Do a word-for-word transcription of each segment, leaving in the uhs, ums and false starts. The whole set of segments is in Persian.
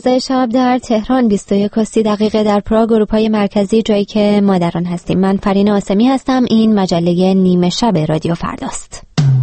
دوازده شب در تهران، بیست و یک و سی دقیقه در پراگ اروپای مرکزی، جایی که ما در آن هستیم. من فرین آسمی هستم. این مجله نیمه شب رادیو فرداست.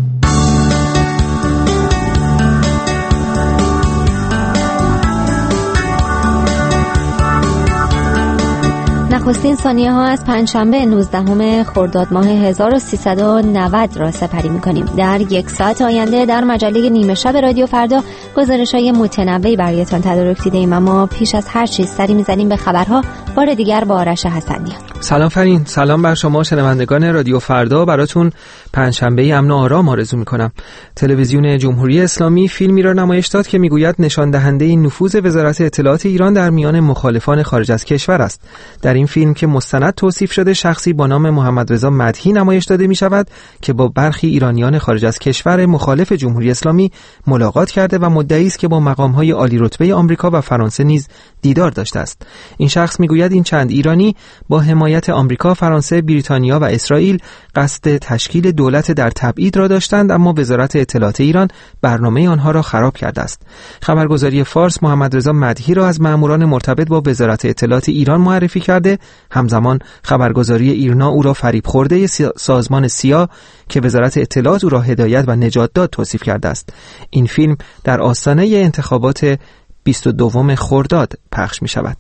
نخستین ثانیه ها از پنجشنبه نوزدهم خرداد ماه هزار و سیصد و نود را سپری می‌کنیم. در یک ساعت آینده در مجله نیمه شب رادیو فردا گزارش‌های متنوعی برایتان تدارک دیده‌ایم، اما پیش از هر چیز سری می‌زنیم به خبرها. بار دیگر با آرش حسنی. سلام فرین، سلام بر شما شنوندگان رادیو فردا. براتون پنجشنبه امن و آرام آرزو می‌کنم. تلویزیون جمهوری اسلامی فیلمی را نمایش داد که می‌گوید نشان دهنده نفوذ وزارت اطلاعات ایران در میان مخالفان خارج از کشور است. در این فیلم که مستند توصیف شده، شخصی با نام محمد رضا مدحی نمایش داده می شود که با برخی ایرانیان خارج از کشور مخالف جمهوری اسلامی ملاقات کرده و مدعی است که با مقام‌های عالی رتبه آمریکا و فرانسه نیز دیدار داشته است. این شخص میگوید این چند ایرانی با حمایت آمریکا، فرانسه، بریتانیا و اسرائیل قصد تشکیل دولت در تبعید را داشتند، اما وزارت اطلاعات ایران برنامه آنها را خراب کرده است. خبرگزاری فارس محمد رضا مدحی را از ماموران مرتبط با وزارت اطلاعات ایران معرفی کرده. همزمان خبرگزاری ایرنا او را فریب خورده سازمان سیا که وزارت اطلاعات او را هدایت و نجات داد توصیف کرده است. این فیلم در آستانه انتخابات بیست و دوم خرداد پخش می شود.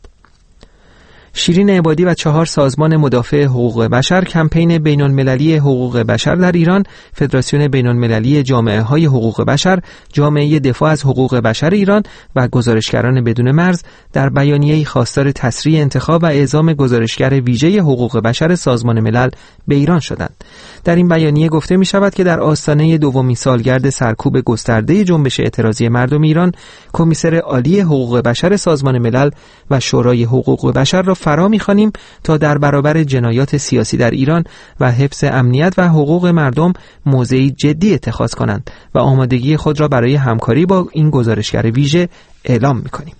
شیرین عبادی و چهار سازمان مدافع حقوق بشر کمپین بین‌المللی حقوق بشر در ایران، فدراسیون بین‌المللی جامعه های حقوق بشر، جامعه دفاع از حقوق بشر ایران و گزارشگران بدون مرز در بیانیه‌ای خواستار تسریع انتخاب و اعزام گزارشگر ویژه حقوق بشر سازمان ملل به ایران شدند. در این بیانیه گفته می شود که در آستانه دومین سالگرد سرکوب گسترده جنبش اعتراضی مردم ایران، کمیسر عالی حقوق بشر سازمان ملل و شورای حقوق بشر را فرا می‌خوانیم تا در برابر جنایات سیاسی در ایران و حفظ امنیت و حقوق مردم موضعی جدی اتخاذ کنند و آمادگی خود را برای همکاری با این گزارشگر ویژه اعلام می‌کنیم.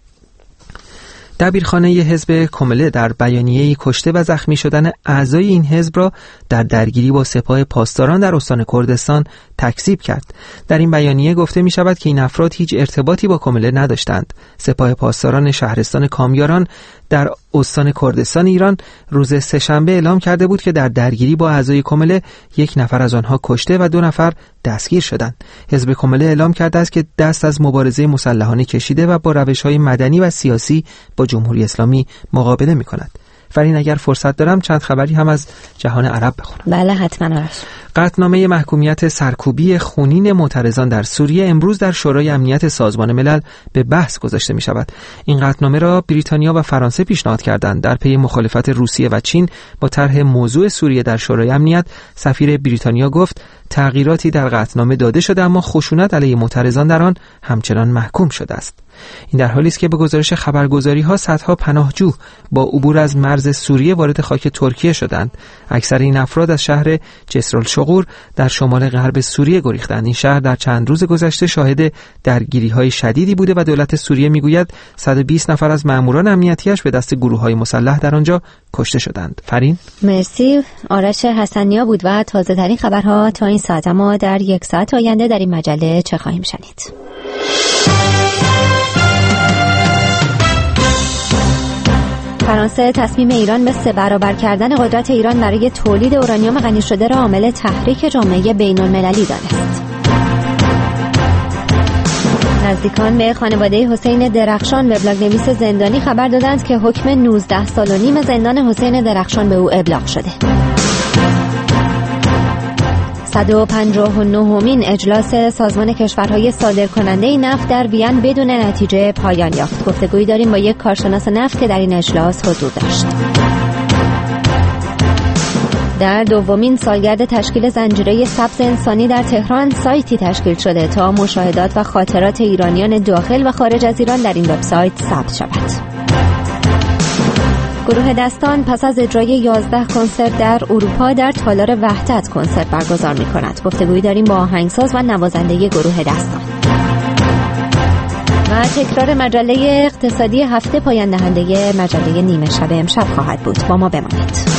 دبیرخانه حزب کمله در بیانیه‌ای کشته و زخمی شدن اعضای این حزب را در درگیری با سپاه پاسداران در استان کردستان تکذیب کرد. در این بیانیه گفته می شود که این افراد هیچ ارتباطی با کمله نداشتند. سپاه پاسداران شهرستان کامیاران در استان کردستان ایران روز سه‌شنبه اعلام کرده بود که در درگیری با اعضای کمله یک نفر از آنها کشته و دو نفر دستگیر شدند. حزب کمله اعلام کرده است که دست از مبارزه مسلحانه کشیده و با روش‌های مدنی و سیاسی با جمهوری اسلامی مقابله می‌کند. فرین، اگر فرصت دارم چند خبری هم از جهان عرب بخونم. بله حتما آرش. قطعنامه محکومیت سرکوبی خونین معترضان در سوریه امروز در شورای امنیت سازمان ملل به بحث گذاشته می شود. این قطعنامه را بریتانیا و فرانسه پیشنهاد کردند. در پی مخالفت روسیه و چین با طرح موضوع سوریه در شورای امنیت، سفیر بریتانیا گفت تغییراتی در قطعنامه داده شده، اما خشونت علیه معترضان در آن همچنان محکوم شده است. این در حالی است که به گزارش خبرگزاری‌ها صدها پناهجو با عبور از مرز سوریه وارد خاک ترکیه شدند. اکثر این افراد از شهر جسر الشغور در شمال غرب سوریه گریختند. این شهر در چند روز گذشته شاهد درگیری‌های شدیدی بوده و دولت سوریه میگوید صد و بیست نفر از ماموران امنیتیش به دست گروه‌های مسلح در آنجا کشته شدند. فرین، مرسی. آرش حسنیا بود و تازه‌ترین خبرها تا این ساعت. ما در یک ساعت آینده در این مجله چه خواهیم شنید؟ فرانسه تصمیم ایران به سه برابر کردن قدرت ایران برای تولید اورانیوم غنی شده را عامل تحریک جامعه بین‌المللی دانست. نزدیکان به خانواده حسین درخشان وبلاگ‌نویس زندانی خبر دادند که حکم نوزده سال و نیم زندان حسین درخشان به او ابلاغ شده. صد و پنجاه و نهمین اجلاس سازمان کشورهای صادرکننده نفت در وین بدون نتیجه پایان یافت. گفتگویی داریم با یک کارشناس نفت که در این اجلاس حضور داشت. در دومین سالگرد تشکیل زنجیره سبز انسانی در تهران، سایتی تشکیل شده تا مشاهدات و خاطرات ایرانیان داخل و خارج از ایران در این وبسایت ثبت شود. گروه دستان پس از اجرای یازده کنسرت در اروپا در تالار وحدت کنسرت برگزار می کند. گفتگویی داریم با آهنگساز و نوازنده گروه دستان. و تکرار مجله اقتصادی هفته پایان دهنده مجله نیمه شب امشب خواهد بود. با ما بمانید.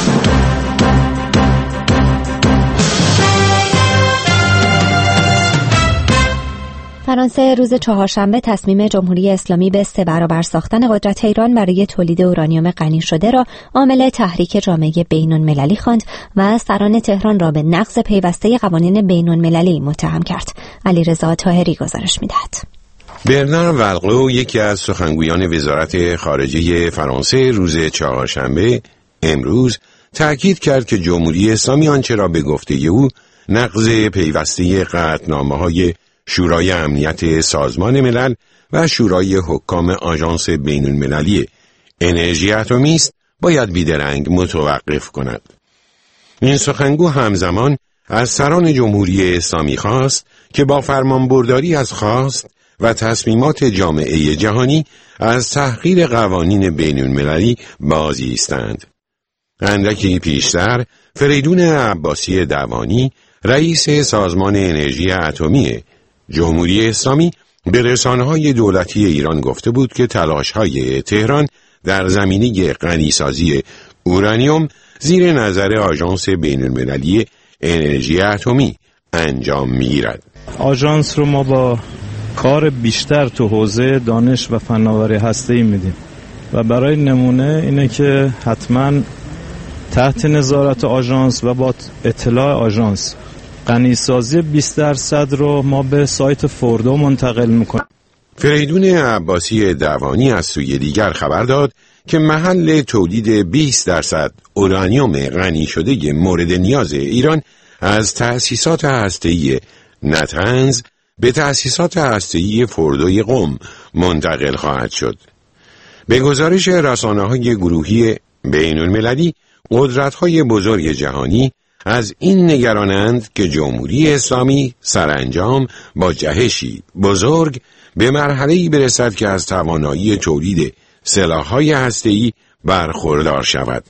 فرانسه روز چهارشنبه تصمیم جمهوری اسلامی به سه برابر ساختن قدرت ایران برای تولید اورانیوم غنی شده را عامل تحریک جامعه بین‌المللی خواند و سران تهران را به نقض پیوسته قوانین بین‌المللی متهم کرد. علیرضا طاهری گزارش می‌دهد. برنار والقو، یکی از سخنگویان وزارت خارجه فرانسه، روز چهارشنبه امروز تأکید کرد که جمهوری اسلامی آنچه را به گفته او نقض پیوسته قطعنامه‌های شورای امنیت سازمان ملل و شورای حکام آژانس بین‌المللی انرژی اتمی است، باید بیدرنگ متوقف کند. این سخنگو همزمان از سران جمهوری اسلامی خواست که با فرمانبرداری از خواست و تصمیمات جامعه جهانی از تحقیر قوانین بین‌المللی باز ایستند. اندکی پیشتر فریدون عباسی دوانی، رئیس سازمان انرژی اتمی جمهوری اسلامی، به رسانه‌های دولتی ایران گفته بود که تلاش‌های تهران در زمینه غنیسازی اورانیوم زیر نظر آژانس بین‌المللی انرژی اتمی انجام می‌گیرد. آژانس رو ما با کار بیشتر تو حوزه دانش و فناوری هسته‌ای میدیم و برای نمونه اینه که حتما تحت نظارت آژانس و با اطلاع آژانس غنیسازی بیست درصد رو ما به سایت فوردو منتقل میکنیم. فریدون عباسی دوانی از سوی دیگر خبر داد که محل تولید بیست درصد اورانیوم غنی شده مورد نیاز ایران از تأسیسات هسته‌ای نتنز به تأسیسات هسته‌ای فوردوی قم منتقل خواهد شد. به گزارش رسانه‌های گروهی بین‌المللی، قدرت‌های بزرگ جهانی از این نگرانند که جمهوری اسلامی سرانجام با جهشی بزرگ به مرحله‌ای برسد که از توانایی تولید سلاح‌های هسته‌ای برخوردار شود.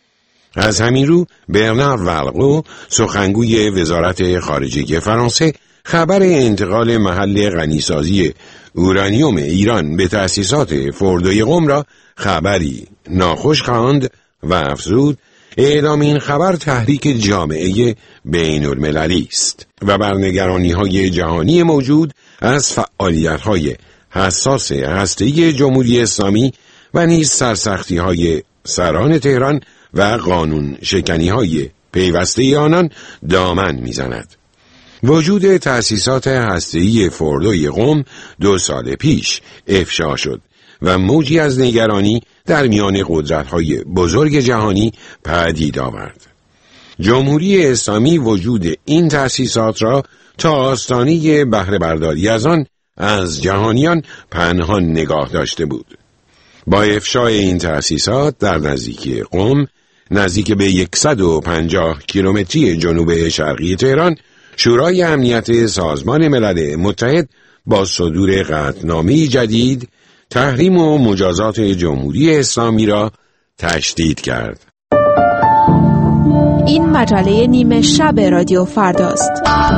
از همین رو برنار والقو، سخنگوی وزارت خارجه فرانسه، خبر انتقال محل غنیسازی اورانیوم ایران به تأسیسات فوردوی قم را خبری ناخوش خواند و افزود اعلام این خبر تحریک جامعه بین‌المللی است و بر نگرانی‌های جهانی موجود از فعالیت‌های حساس هسته‌ای جمهوری اسلامی و نیز سرسختی‌های سران تهران و قانون شکنی‌های پیوسته آنان دامن می‌زند. وجود تأسیسات هسته‌ای فوردوی قم دو سال پیش افشا شد و موجی از نگرانی در میان قدرت‌های بزرگ جهانی پدید آورد. جمهوری اسلامی وجود این تأسیسات را تا آستانه بهره برداری از آن از جهانیان پنهان نگاه داشته بود. با افشای این تأسیسات در نزدیکی قم، نزدیک به صد و پنجاه کیلومتری جنوب شرقی تهران، شورای امنیت سازمان ملل متحد با صدور قطعنامه‌ای جدید تحریم و مجازات جمهوری اسلامی را تشدید کرد. این مجله نیمه شب رادیو فرداست.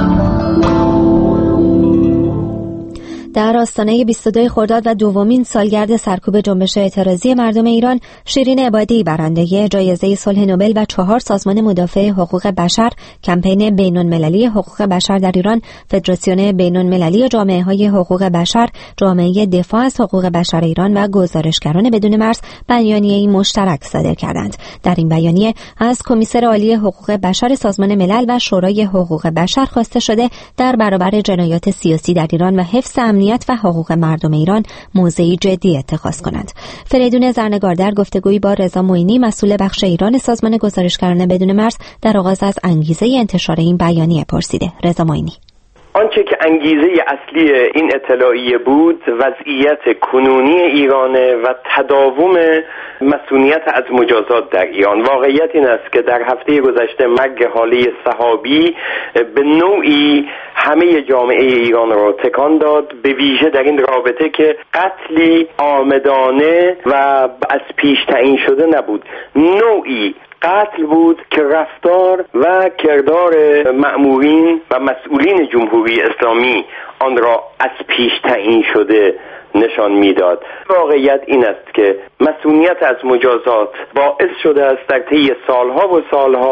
در آستانه بیست و دو خرداد و دومین سالگرد سرکوب جنبش اعتراضی مردم ایران، شیرین عبادی، برنده جایزه صلح نوبل و چهار سازمان مدافع حقوق بشر، کمپین بین‌المللی حقوق بشر در ایران، فدراسیون بین‌المللی جامعه‌های حقوق بشر، جامعه دفاع از حقوق بشر ایران و گزارشگران بدون مرز بیانیه‌ای مشترک صادر کردند. در این بیانیه از کمیسر عالی حقوق بشر سازمان ملل و شورای حقوق بشر خواسته شده در برابر جنایات سیاسی در ایران و حفظ امنیت و حقوق مردم ایران موضعی جدی اتخاذ کنند. فریدون زرنگار در گفتگویی با رضا معینی، مسئول بخش ایران سازمان گزارشگران بدون مرز، در آغاز از انگیزه انتشار این بیانیه پرسیده. رضا معینی: آنچه که انگیزه اصلی این اطلاعیه بود وضعیت کنونی ایرانه و تداوم مسئولیت از مجازات در ایران. واقعیت این است که در هفته گذشته مرگ حاله صحابی به نوعی همه جامعه ایران را تکان داد، به ویژه در این رابطه که قتلی عامدانه و از پیش تعیین شده نبود، نوعی قتل بود که رفتار و کردار مأمورین و مسئولین جمهوری اسلامی آن را از پیش تعیین شده نشان میداد. واقعیت این است که مسئولیت از مجازات باعث شده است در طی سالها و سالها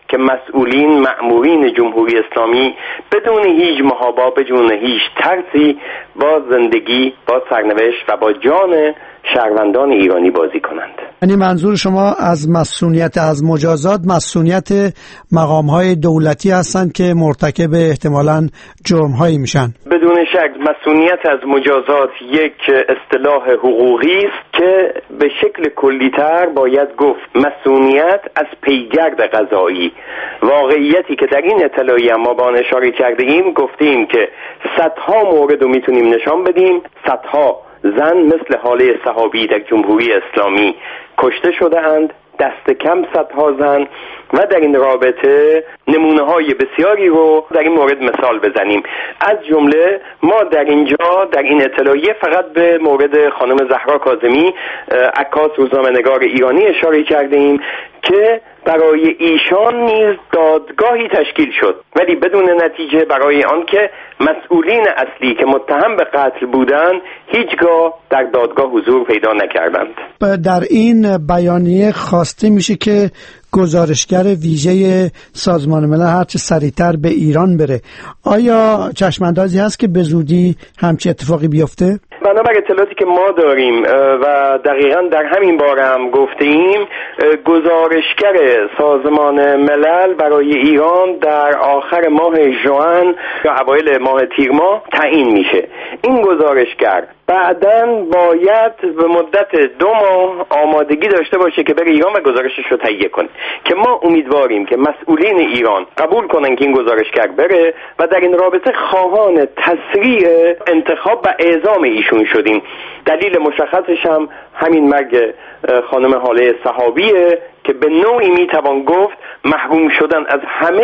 که مسئولین مأمورین جمهوری اسلامی بدون هیچ محابا، بدون هیچ ترسی با زندگی، با سرنوشت و با جان شهروندان ایرانی بازی کنند. یعنی منظور شما از مسئولیت از مجازات مسئولیت مقام‌های دولتی هستند که مرتکب احتمالاً جرم‌هایی میشن؟ بدون شک مسئولیت از مجازات یک اصطلاح حقوقی است که به شکل کلی‌تر باید گفت مسئولیت از پیگرد قضایی. واقعیتی که در این اطلاعیه ما با آن اشاره کردیم، گفتیم که صدها مورد رو میتونیم نشان بدیم، صدها زن مثل حاله صحابی در جمهوری اسلامی کشته شده اند، دست کم صدها زن، و در این رابطه نمونه های بسیاری رو در این مورد مثال بزنیم. از جمله ما در اینجا در این اطلاعیه فقط به مورد خانم زهرا کاظمی، عکاس روزنامه‌نگار ایرانی اشاره کردیم که برای ایشان نیز دادگاهی تشکیل شد، ولی بدون نتیجه، برای آنکه مسئولین اصلی که متهم به قتل بودند هیچگاه در دادگاه حضور پیدا نکردند. در این بیانیه خواسته میشه که گزارشگر ویژه سازمان ملل هرچه سریعتر به ایران بره. آیا چشماندازی هست که به زودی همچین اتفاقی بیفته؟ بنابر اطلاعاتی که ما داریم و دقیقاً در همین باره هم گفته ایم، گزارشگر سازمان ملل برای ایران در آخر ماه ژوئن یا اوایل ماه تیر ماه تعیین میشه. این گزارشگر بعداً باید به مدت دو ماه آمادگی داشته باشه که بره ایران و گزارشش رو تهیه کنه، که ما امیدواریم که مسئولین ایران قبول کنن که این گزارشگر بره و در این رابطه خواهان تسریع انتخاب و اعزام ایشون شدیم. دلیل مشخصش هم همین مرگ خانم حاله صحابیه که به نوعی میتوان گفت محروم شدن از همه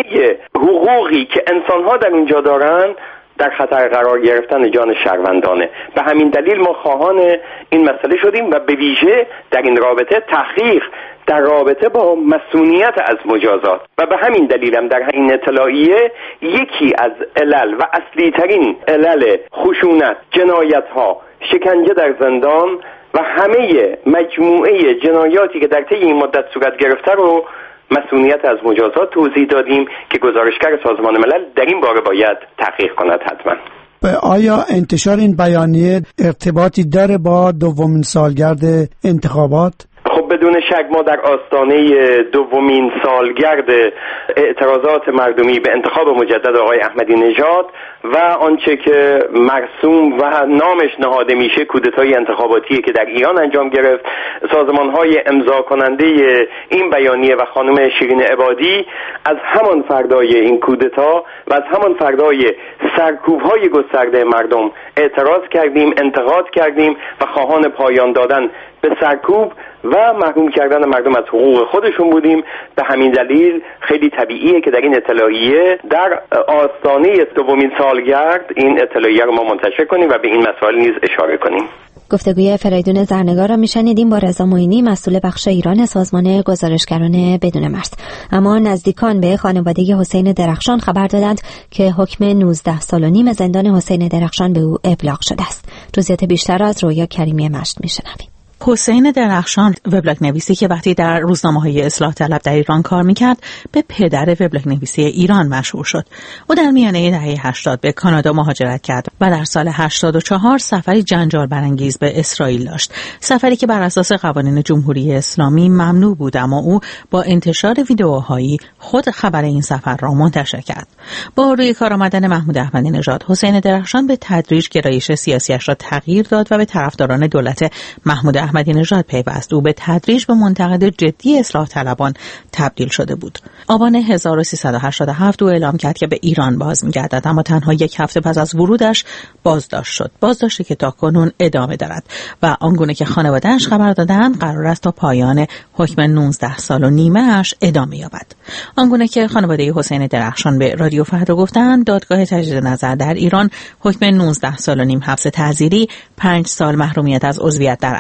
حقوقی که انسانها در اونجا دارن در خطر قرار گرفتن جان شهروندانه. به همین دلیل ما خواهان این مسئله شدیم و به ویژه در این رابطه تحقیق در رابطه با مسئولیت از مجازات، و به همین دلیل هم در این اطلاعیه یکی از علل و اصلی ترین علل خشونت، جنایت ها، شکنجه در زندان و همه مجموعه جنایاتی که در طی این مدت صورت گرفته رو مسئولیت از مجازات توضیح دادیم که گزارشگر سازمان ملل در این باره باید تحقیق کند. حتما. آیا انتشار این بیانیه ارتباطی داره با دومین سالگرد انتخابات؟ خب بدون شک ما در آستانه دومین سالگرد اعتراضات مردمی به انتخاب مجدد آقای احمدی نژاد و آنچه که مرسوم و نامش نهاده میشه کودتای انتخاباتی که در ایران انجام گرفت، سازمان‌های امضا کننده این بیانیه و خانم شیرین عبادی از همان فردای این کودتا و از همان فردای سرکوب‌های گسترده مردم اعتراض کردیم، انتقاد کردیم و خواهان پایان دادن به سرکوب و محروم کردن مردم از حقوق خودشون بودیم. به همین دلیل خیلی طبیعیه که در این اطلاعیه در آستانه دومین سالگرد این اطلاعیه رو ما منتشر کنیم و به این مسائل نیز اشاره کنیم. گفتگوی فریدون زرنگار را میشنیدیم با رضا معینی، مسئول بخش ایران سازمان گزارشگران بدون مرز. اما نزدیکان به خانواده حسین درخشان خبر دادند که حکم نوزده سال و نیم زندان حسین درخشان به او ابلاغ شده است. جزئیات بیشتر از رویا کریمی مشت میشنویم. حسین درخشان وبلاگ نویسی که وقتی در روزنامه‌های اصلاح طلب در ایران کار میکرد به پدر وبلاگ نویسی ایران مشهور شد. او در میانه دهه هشتاد به کانادا مهاجرت کرد و در سال هشتاد و چهار سفری جنجال برانگیز به اسرائیل داشت. سفری که بر اساس قوانین جمهوری اسلامی ممنوع بود، اما او با انتشار ویدئوهایی خود خبر این سفر را منتشر کرد. با روی کار آمدن محمود احمدی نژاد، حسین درخشان به تدریج گرایش سیاسیش را تغییر داد و به طرفداران دولت محمود احمدی نژاد پیوست. او به تدریج به منتقد جدی اصلاح طلبان تبدیل شده بود. آبان هزار و سیصد و هشتاد و هفت او اعلام کرد که به ایران باز می‌گردد، اما تنها یک هفته پس از ورودش بازداشت شد. بازداشتی که تاکنون ادامه دارد و آنگونه که خانواده‌اش خبر دادند قرار است تا پایان حکم نوزده سال و نیمه اش ادامه یابد. آنگونه که خانواده حسین درخشان به رادیو فردا گفتند، دادگاه تجدید نظر در ایران حکم نوزده سال و نیم حبس تعزیری، پنج سال محرومیت از عضویت در احزاب و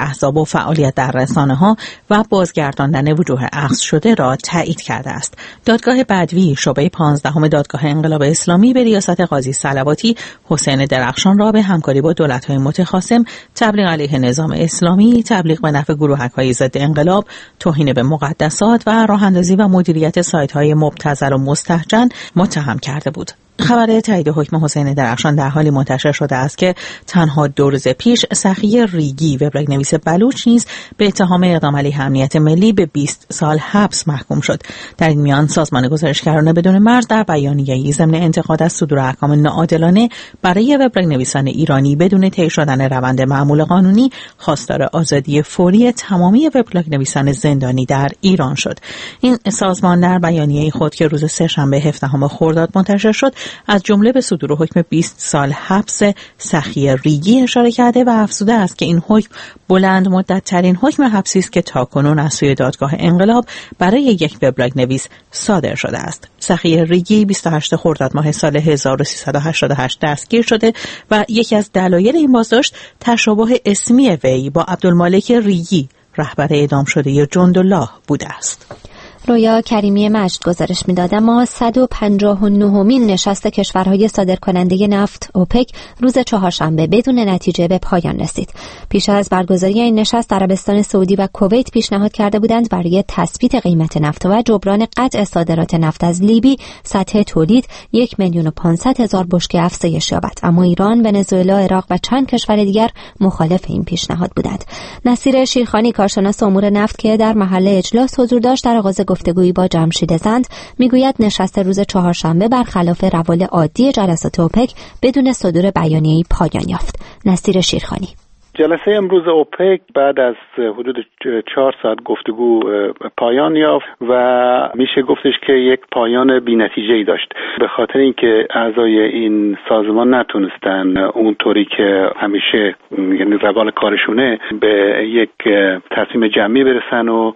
و فعالیت در رسانه‌ها و بازگرداندن وجوه اخذ شده را تایید کرده است. دادگاه بدوی شعبه پانزدهم دادگاه انقلاب اسلامی به ریاست قاضی صلواتی حسین درخشان را به همکاری با دولت‌های متخاصم، تبلیغ علیه نظام اسلامی، تبلیغ به نفع گروهک‌های ضد انقلاب، توهین به مقدسات و راه‌اندازی و مدیریت سایت‌های مبتذل و مستهجن متهم کرده بود. خبر تایید حکم حسین درخشان در حالی منتشر شده است که تنها دو روز پیش سخی ریگی وبلاگ نویس بلوچ نیز به اتهام اقدام علیه امنیت ملی به بیست سال حبس محکوم شد. در این میان سازمان گزارشگران بدون مرز در بیانیه‌ای ضمن انتقاد از صدور احکام ناعادلانه برای وبلاگ نویسان ایرانی بدون طی شدن روند معمول قانونی خواستار آزادی فوری تمامی وبلاگ نویسان زندانی در ایران شد. این سازمان در بیانیه خود که روز سه‌شنبه هفدهم خرداد منتشر شد از جمله به صدور حکم بیست سال حبس سخی ریگی اشاره کرده و افزوده است که این حکم بلند مدت ترین حکم حبسی است که تاکنون از سوی دادگاه انقلاب برای یک وبلاگ نویس صادر شده است. سخی ریگی بیست و هشتم خرداد ماه سال هزار و سیصد و هشتاد و هشت دستگیر شده و یکی از دلایل این بازداشت تشابه اسمی وی با عبدالمالک ریگی رهبر اعدام شده جندالله بوده است. رویا کریمی مجد گزارش می‌داد. اما صد و پنجاه و نهمین نشست کشورهای صادرکننده نفت اوپک روز چهارشنبه بدون نتیجه به پایان رسید. پیش از برگزاری این نشست عربستان سعودی و کویت پیشنهاد کرده بودند برای تثبیت قیمت نفت و جبران قطع صادرات نفت از لیبی سطح تولید یک میلیون و پانصد هزار بشکه افزایش یابد، اما ایران، ونزوئلا، عراق و چند کشور دیگر مخالف این پیشنهاد بودند. نصیر شیرخانی کارشناس امور نفت که در محل اجلاس حضور داشت در آغاز گفتگویی با جمشید زند میگوید نشست روز چهارشنبه برخلاف روال عادی جلسات اوپک بدون صدور بیانیه‌ای پایان یافت. نصیر شیرخانی: جلسه امروز اوپک بعد از حدود چهار ساعت گفتگو پایان یافت و میشه گفتش که یک پایان بی‌نتیجه‌ای داشت، به خاطر اینکه اعضای این سازمان نتونستن اونطوری که همیشه یعنی روال کارشونه به یک تصمیم جمعی برسن و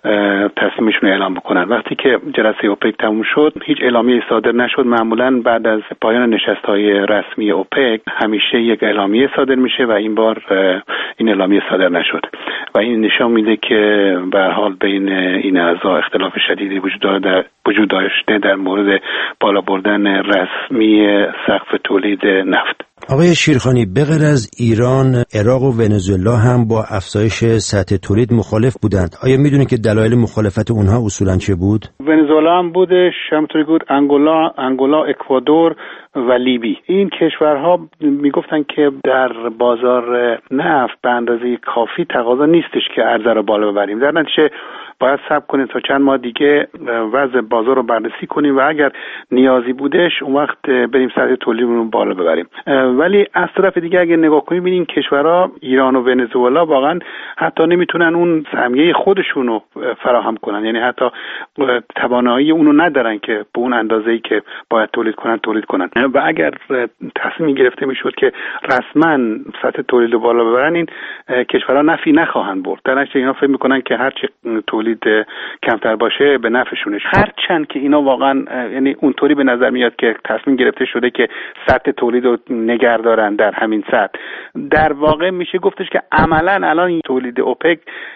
تصمیمشون اعلام بکنن. وقتی که جلسه اوپک تموم شد هیچ اعلامیه‌ای صادر نشد. معمولاً بعد از پایان نشست‌های رسمی اوپک همیشه یک اعلامیه صادر میشه و این بار این اعلامیه صادر نشد و این نشان میده که به هر حال بین این اعضا اختلاف شدیدی وجود داره وجود داشته در مورد بالا بردن رسمی سقف تولید نفت. آقای شیرخانی، به غیر از ایران، عراق و ونزوئلا هم با افزایش سطح تولید مخالف بودند. آیا میدونید که دلایل مخالفت اونها اصولاً چه بود؟ ونزوئلا هم بودش، همونطوری بود انگولا، انگولا، اکوادور و لیبی. این کشورها میگفتن که در بازار نفت به اندازه کافی تقاضا نیستش که عرضه رو بالا ببریم. در نتیجه باید صبر کنیم تا چند ماه دیگه وضع بازار رو بررسی کنیم و اگر نیازی بودش اون وقت بریم سطح تولیدمون رو بالا ببریم. ولی از طرف دیگه اگه نگاه کنیم ببینیم کشورها ایران و ونزوئلا واقعا حتی نمیتونن اون سهمیه خودشون رو فراهم کنن، یعنی حتی توانایی اونو ندارن که به اون اندازه‌ای که باید تولید کنن تولید کنن و اگر تصمیم گرفته میشد که رسما سطح تولید رو بالا ببرن این کشورها نفی نخواهند برد. در نتیجه اینا فکر میکنن که هر چه تولید کمتر باشه به نفعشونه. هرچند که اینا واقعا یعنی اونطوری به نظر میاد که تصمیم گرفته شده که سطح تولید رو نگه دارن در همین سطح، در واقع میشه گفتش که عملا الان این تولید اوپک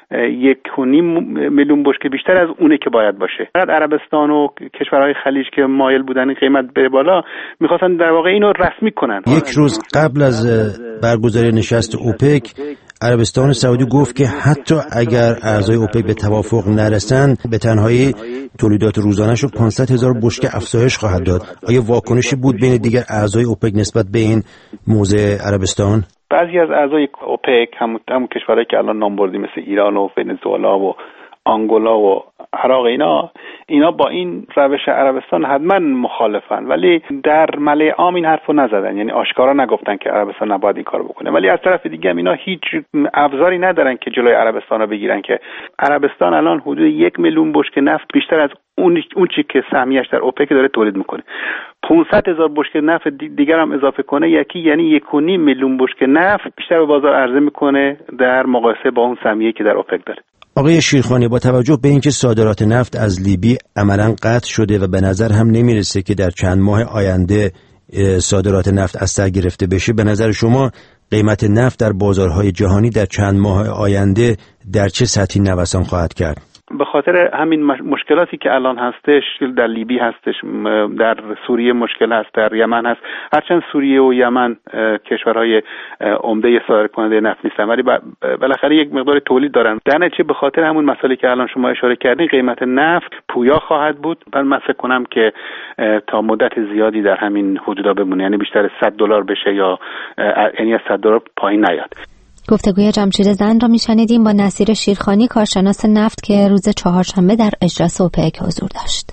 یک و نیم میلیون بشکه بیشتر از اونه که باید باشه. بعد عربستان و کشورهای خلیج که مایل بودن قیمت بره بالا میخواستن در واقع اینو رسمی کنن. یک روز قبل از برگزاری نشست اوپک عربستان سعودی گفت که حتی اگر اعضای اوپک به توافق نرسند به تنهایی تولیدات روزانه‌اش رو پانصد هزار بشکه افزایش خواهد داد. آیا واکنشی بود بین دیگر اعضای اوپک نسبت به این موضع عربستان؟ بعضی از اعضای اوپک هم همون کشورهایی که الان نام بردیم مثل ایران و ونزوئلا و آنگولا و عراق، اینا اینا با این روش عربستان حتما مخالفن، ولی در ملأ عام این حرفو نزدن، یعنی آشکارا نگفتن که عربستان نباید این کارو بکنه. ولی از طرف دیگه هم اینا هیچ ابزاری ندارن که جلوی عربستان رو بگیرن که عربستان الان حدود یک میلیون بشکه نفت بیشتر از اون اون چی که سهمیه‌اش در اوپک داره تولید میکنه. پانصد هزار بشکه نفت دیگر هم اضافه کنه یکی یعنی یک و نیم میلیون بشکه نفت بیشتر به بازار عرضه میکنه در مقایسه با اون سهمیه‌ای که در اوپک داره. آقای شیرخانی، با توجه به اینکه صادرات نفت از لیبی عملاً قطع شده و به نظر هم نمیرسه که در چند ماه آینده صادرات نفت از سر گرفته بشه، به نظر شما قیمت نفت در بازارهای جهانی در چند ماه آینده در چه سطحی نوسان خواهد کرد؟ به خاطر همین مشکلاتی که الان هستش، در لیبی هستش، در سوریه مشکل هست، در یمن هست. هرچند سوریه و یمن کشورهای عمده صادر کننده نفت نیستن ولی بالاخره یک مقدار تولید دارن. در نتیجه به خاطر همون مسئله که الان شما اشاره کردین قیمت نفت پویا خواهد بود. من فکر کنم که تا مدت زیادی در همین حدودا بمونه، یعنی بیشتر از صد دلار بشه یا یعنی از صد دلار پایین نیاد. گفتگوی جمشید زند را میشنیدیم با نصیر شیرخانی، کارشناس نفت که روز چهارشنبه در اجلاس اوپک حضور داشت.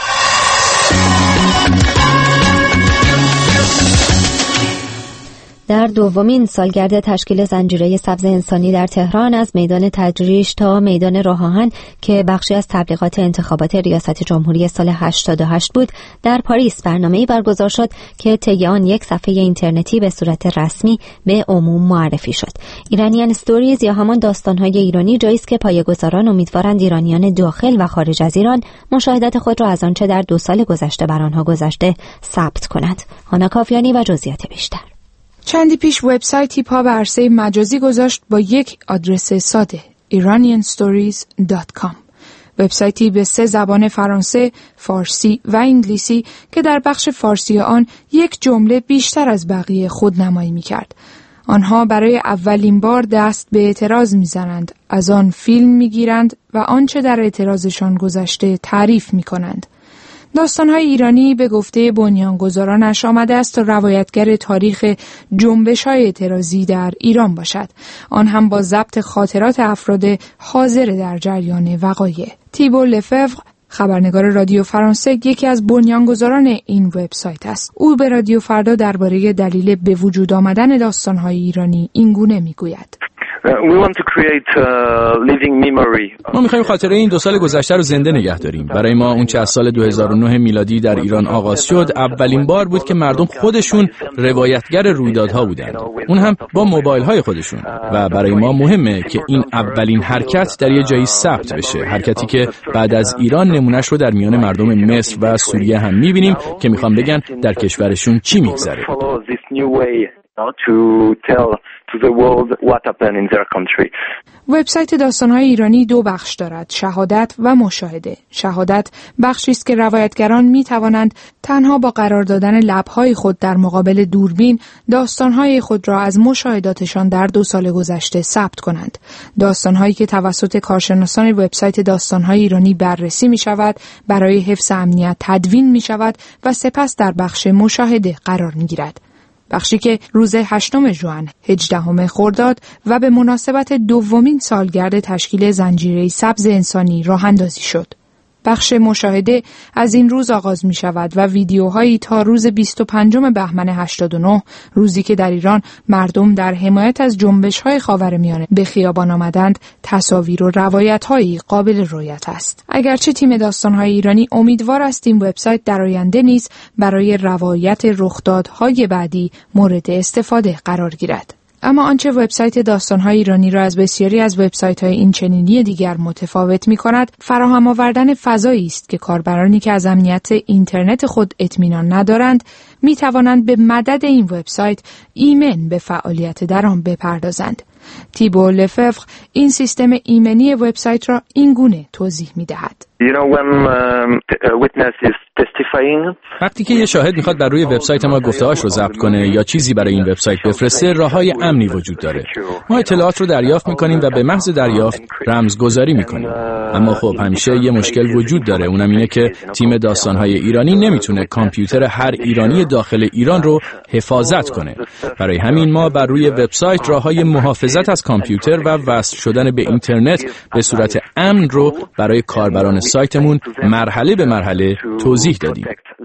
در دومین سالگرد تشکیل زنجیره سبز انسانی در تهران از میدان تجریش تا میدان راه آهن که بخشی از تبلیغات انتخابات ریاست جمهوری سال هشتاد و هشت بود، در پاریس برنامه‌ای برگزار شد که طی آن یک صفحه اینترنتی به صورت رسمی به عموم معرفی شد. ایرانیان استوریز یا همان داستان‌های ایرانی جایی است که پایه‌گذاران امیدوارند ایرانیان داخل و خارج از ایران مشاهدات خود را از آنچه در دو سال گذشته بر آنها گذشته ثبت کنند. هانا کافیانی و جزئیات بیشتر. چندی پیش وبسایتی پا به عرصه مجازی گذاشت با یک آدرس ساده ایرانیان استوریز دات کام. وبسایتی به سه زبان فرانسه، فارسی و انگلیسی که در بخش فارسی آن یک جمله بیشتر از بقیه خودنمایی می‌کرد. آنها برای اولین بار دست به اعتراض می‌زنند، از آن فیلم می‌گیرند و آنچه در اعتراضشان گذشته تعریف می‌کنند. داستان‌های ایرانی به گفته بنیانگذارانش آمده است تا روایتگر تاریخ جنبش‌های اعتراضی در ایران باشد، آن هم با ضبط خاطرات افراد حاضر در جریان وقایع. تیبو لفور، خبرنگار رادیو فرانسه، یکی از بنیانگذاران این وبسایت است. او به رادیو فردا درباره دلیل به وجود آمدن داستان‌های ایرانی اینگونه می‌گوید: We want to create a living memory. ما می‌خوایم خاطره این دو سال گذشته رو زنده نگه داریم. برای ما اون چه از سال دو هزار و نه میلادی در ایران آغاز شد، اولین بار بود که مردم خودشون روایتگر رویدادها بودند. اون هم با موبایل‌های خودشون. و برای ما مهمه که این اولین حرکت در یه جایی ثبت بشه. حرکتی که بعد از ایران نمونهش رو در میان مردم مصر و سوریه هم می‌بینیم که می‌خوام بگن در کشورشون چی می‌گذره. to tell to the world what happened in their country. وبسایت داستان‌های ایرانی دو بخش دارد: شهادت و مشاهده. شهادت بخشی است که روایتگران می‌توانند تنها با قرار دادن لب‌های خود در مقابل دوربین داستان‌های خود را از مشاهداتشان در دو سال گذشته ثبت کنند. داستان‌هایی که توسط کارشناسان وبسایت داستان‌های ایرانی بررسی می‌شود، برای حفظ امنیت تدوین می‌شود و سپس در بخش مشاهده قرار می‌گیرد. بخشی که روز هشتم ژوئن هجدهم خرداد و به مناسبت دومین سالگرد تشکیل زنجیره سبز انسانی راه اندازی شد. بخش مشاهده از این روز آغاز می شود و ویدیوهایی تا روز بیست و پنجم بهمن هشتاد و نه، روزی که در ایران مردم در حمایت از جنبش‌های خاورمیانه به خیابان آمدند، تصاویر و روایت‌هایی قابل رؤیت است. اگرچه تیم داستان‌های ایرانی امیدوار است این وبسایت در آینده نیز برای روایت رخدادهای بعدی مورد استفاده قرار گیرد. اما آنچه وبسایت داستان‌های ایرانی را از بسیاری از وبسایت‌های اینچنینی دیگر متفاوت می‌کند، فراهم آوردن فضایی است که کاربرانی که از امنیت اینترنت خود اطمینان ندارند، می‌توانند به مدد این وبسایت ایمن به فعالیت در آن بپردازند. تیبو لفور این سیستم ایمنی وبسایت را اینگونه توضیح می‌دهد: You know when um, a witness is testifying. وقتی که یه شاهد میخواد بر روی وبسایت ما گفته‌هاش رو ضبط کنه یا چیزی برای این وبسایت بفرسته، راههای امنی وجود داره. ما اطلاعات رو دریافت میکنیم و به محض دریافت رمزگذاری میکنیم. اما خب همیشه یه مشکل وجود داره، اونم اینه که تیم داستان‌های ایرانی نمیتونه کامپیوتر هر ایرانی داخل ایران رو حفاظت کنه. برای همین ما بر روی وبسایت راههای محافظت از کامپیوتر و وصل شدن به اینترنت به صورت امن رو برای کاربران سایتمون مرحله به مرحله توضیح دادیم.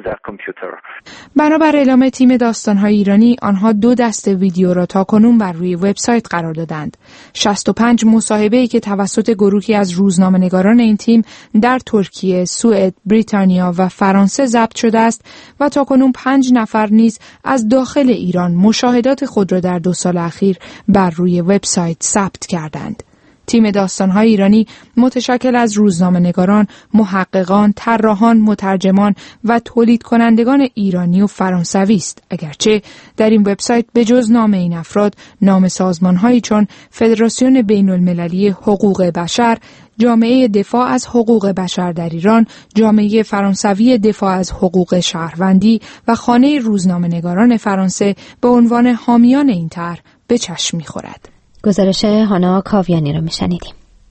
بنابر اعلام تیم داستان‌های ایرانی، آنها دو دسته ویدیو را تاکنون بر روی وبسایت قرار دادند. شصت و پنج مصاحبه‌ای که توسط گروهی از روزنامه‌نگاران این تیم در ترکیه، سوئد، بریتانیا و فرانسه ضبط شده است و تاکنون پنج نفر نیز از داخل ایران مشاهدات خود را در دو سال اخیر بر روی وبسایت ثبت کردند. تیم داستان‌های ایرانی متشکل از روزنامه‌نگاران، محققان، طراحان، مترجمان و تولید کنندگان ایرانی و فرانسوی است. اگرچه در این وبسایت به جز نام این افراد، نام سازمان‌هایی چون فدراسیون بین‌المللی حقوق بشر، جامعه دفاع از حقوق بشر در ایران، جامعه فرانسوی دفاع از حقوق شهروندی و خانه روزنامه‌نگاران فرانسه به عنوان حامیان این طرح به چشم می‌خورد. گزارش هانا کاویانی رو میشنیدیم.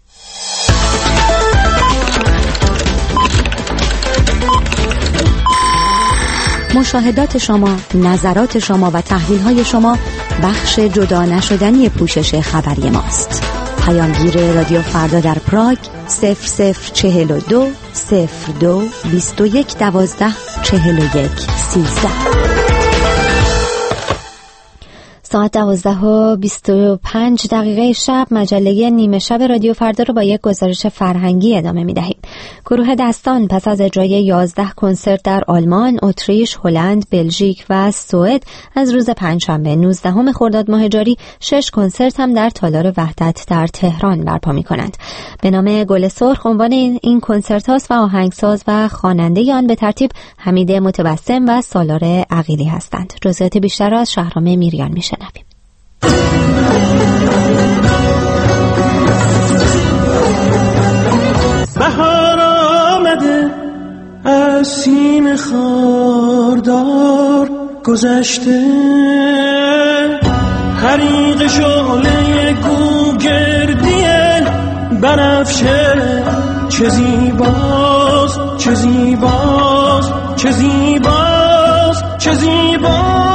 مشاهدات شما، نظرات شما و تحلیل‌های شما بخش جدا نشدنی پوشش خبری ماست. پیامگیر رادیو فردا در پراگ صفر صفر چهل و دو صفر دو بیست و یک دوازده چهل و یک سیزده. ساعت دوازده و بیست و پنج دقیقه شب مجله نیمه شب رادیو فردا رو با یک گزارش فرهنگی ادامه می دهیم. گروه دستان پس از اجرای یازده کنسرت در آلمان، اتریش، هلند، بلژیک و سوئد از روز پنجشنبه نوزدهم خرداد ماه جاری شش کنسرت هم در تالار وحدت در تهران برپا می کنند. به نام گل سرخ عنوان این, این کنسرت هاست و آهنگساز و خواننده آن به ترتیب حمید متبسم و سالار عقیلی هستند. جزئیات بیشتر را از شهرام میریان می شنویم. بهار آمده از سیم خاردار گذشته، حریق شعله گوگردی بنفشه، چه زیباست چه زیباست چه زیباست چه زیباست.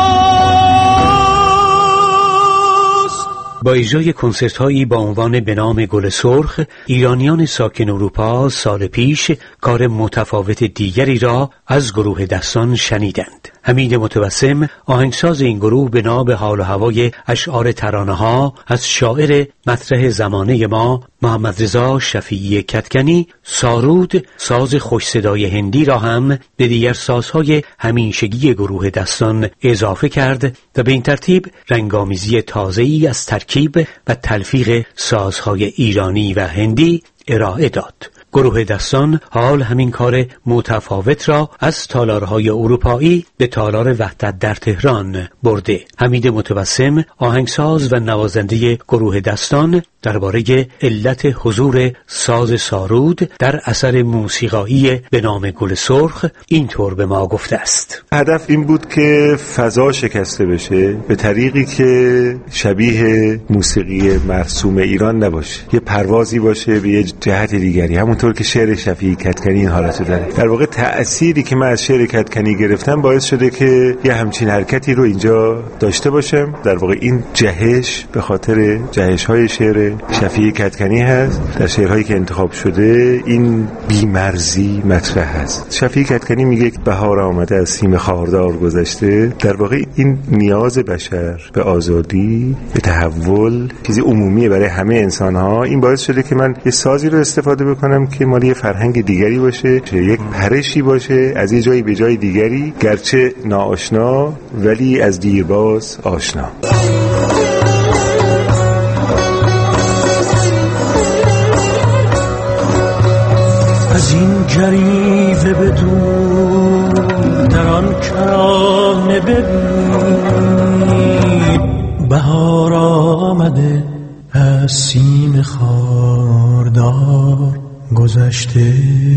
با اجرای کنسرت هایی با عنوان به نام گل سرخ، ایرانیان ساکن اروپا سال پیش کار متفاوت دیگری را از گروه دستان شنیدند. حمید متبسم، آهنگساز این گروه، به نام حال و هوای اشعار ترانه ها از شاعر مطرح زمانه ما محمد رضا شفیعی کدکنی، سارود ساز خوش صدای هندی را هم به دیگر سازهای همیشگی گروه دستان اضافه کرد و به این ترتیب رنگامیزی تازه‌ای از ترکیب و تلفیق سازهای ایرانی و هندی ارائه داد. گروه دستان حال همین کار متفاوت را از تالارهای اروپایی به تالار وحدت در تهران برده. حمید متبسم، آهنگساز و نوازنده گروه دستان، درباره علت حضور ساز سارود در اثر موسیقایی به نام گل سرخ اینطور به ما گفته است. هدف این بود که فضا شکسته بشه به طریقی که شبیه موسیقی مرسوم ایران نباشه، یه پروازی باشه به یه جهت دیگری، همونطور که شعر شفیعی کدکنی این حالتو داره. در واقع تأثیری که من از شعر کدکنی گرفتم باعث شده که یه همچین حرکتی رو اینجا داشته باشم. در واقع این جهش به خاطر جهش‌های شعر شفیعی کدکنی هست. در شعرهایی که انتخاب شده این بی‌مرزی مطرح هست. شفیعی کدکنی میگه که بهار آمده از سیم خاردار گذشته. در واقع این نیاز بشر به آزادی، به تحول، چیزی عمومیه برای همه انسان‌ها. این باعث شده که من یه سازی رو استفاده بکنم که مال یه فرهنگ دیگری باشه، که یک پرشی باشه از یه جایی به جای دیگری، گرچه ناآشنا ولی از دیرباز آشنا. از این جریوه بدون در آن کرانه ببین، بهار آمده از سیم خاردار گذشته.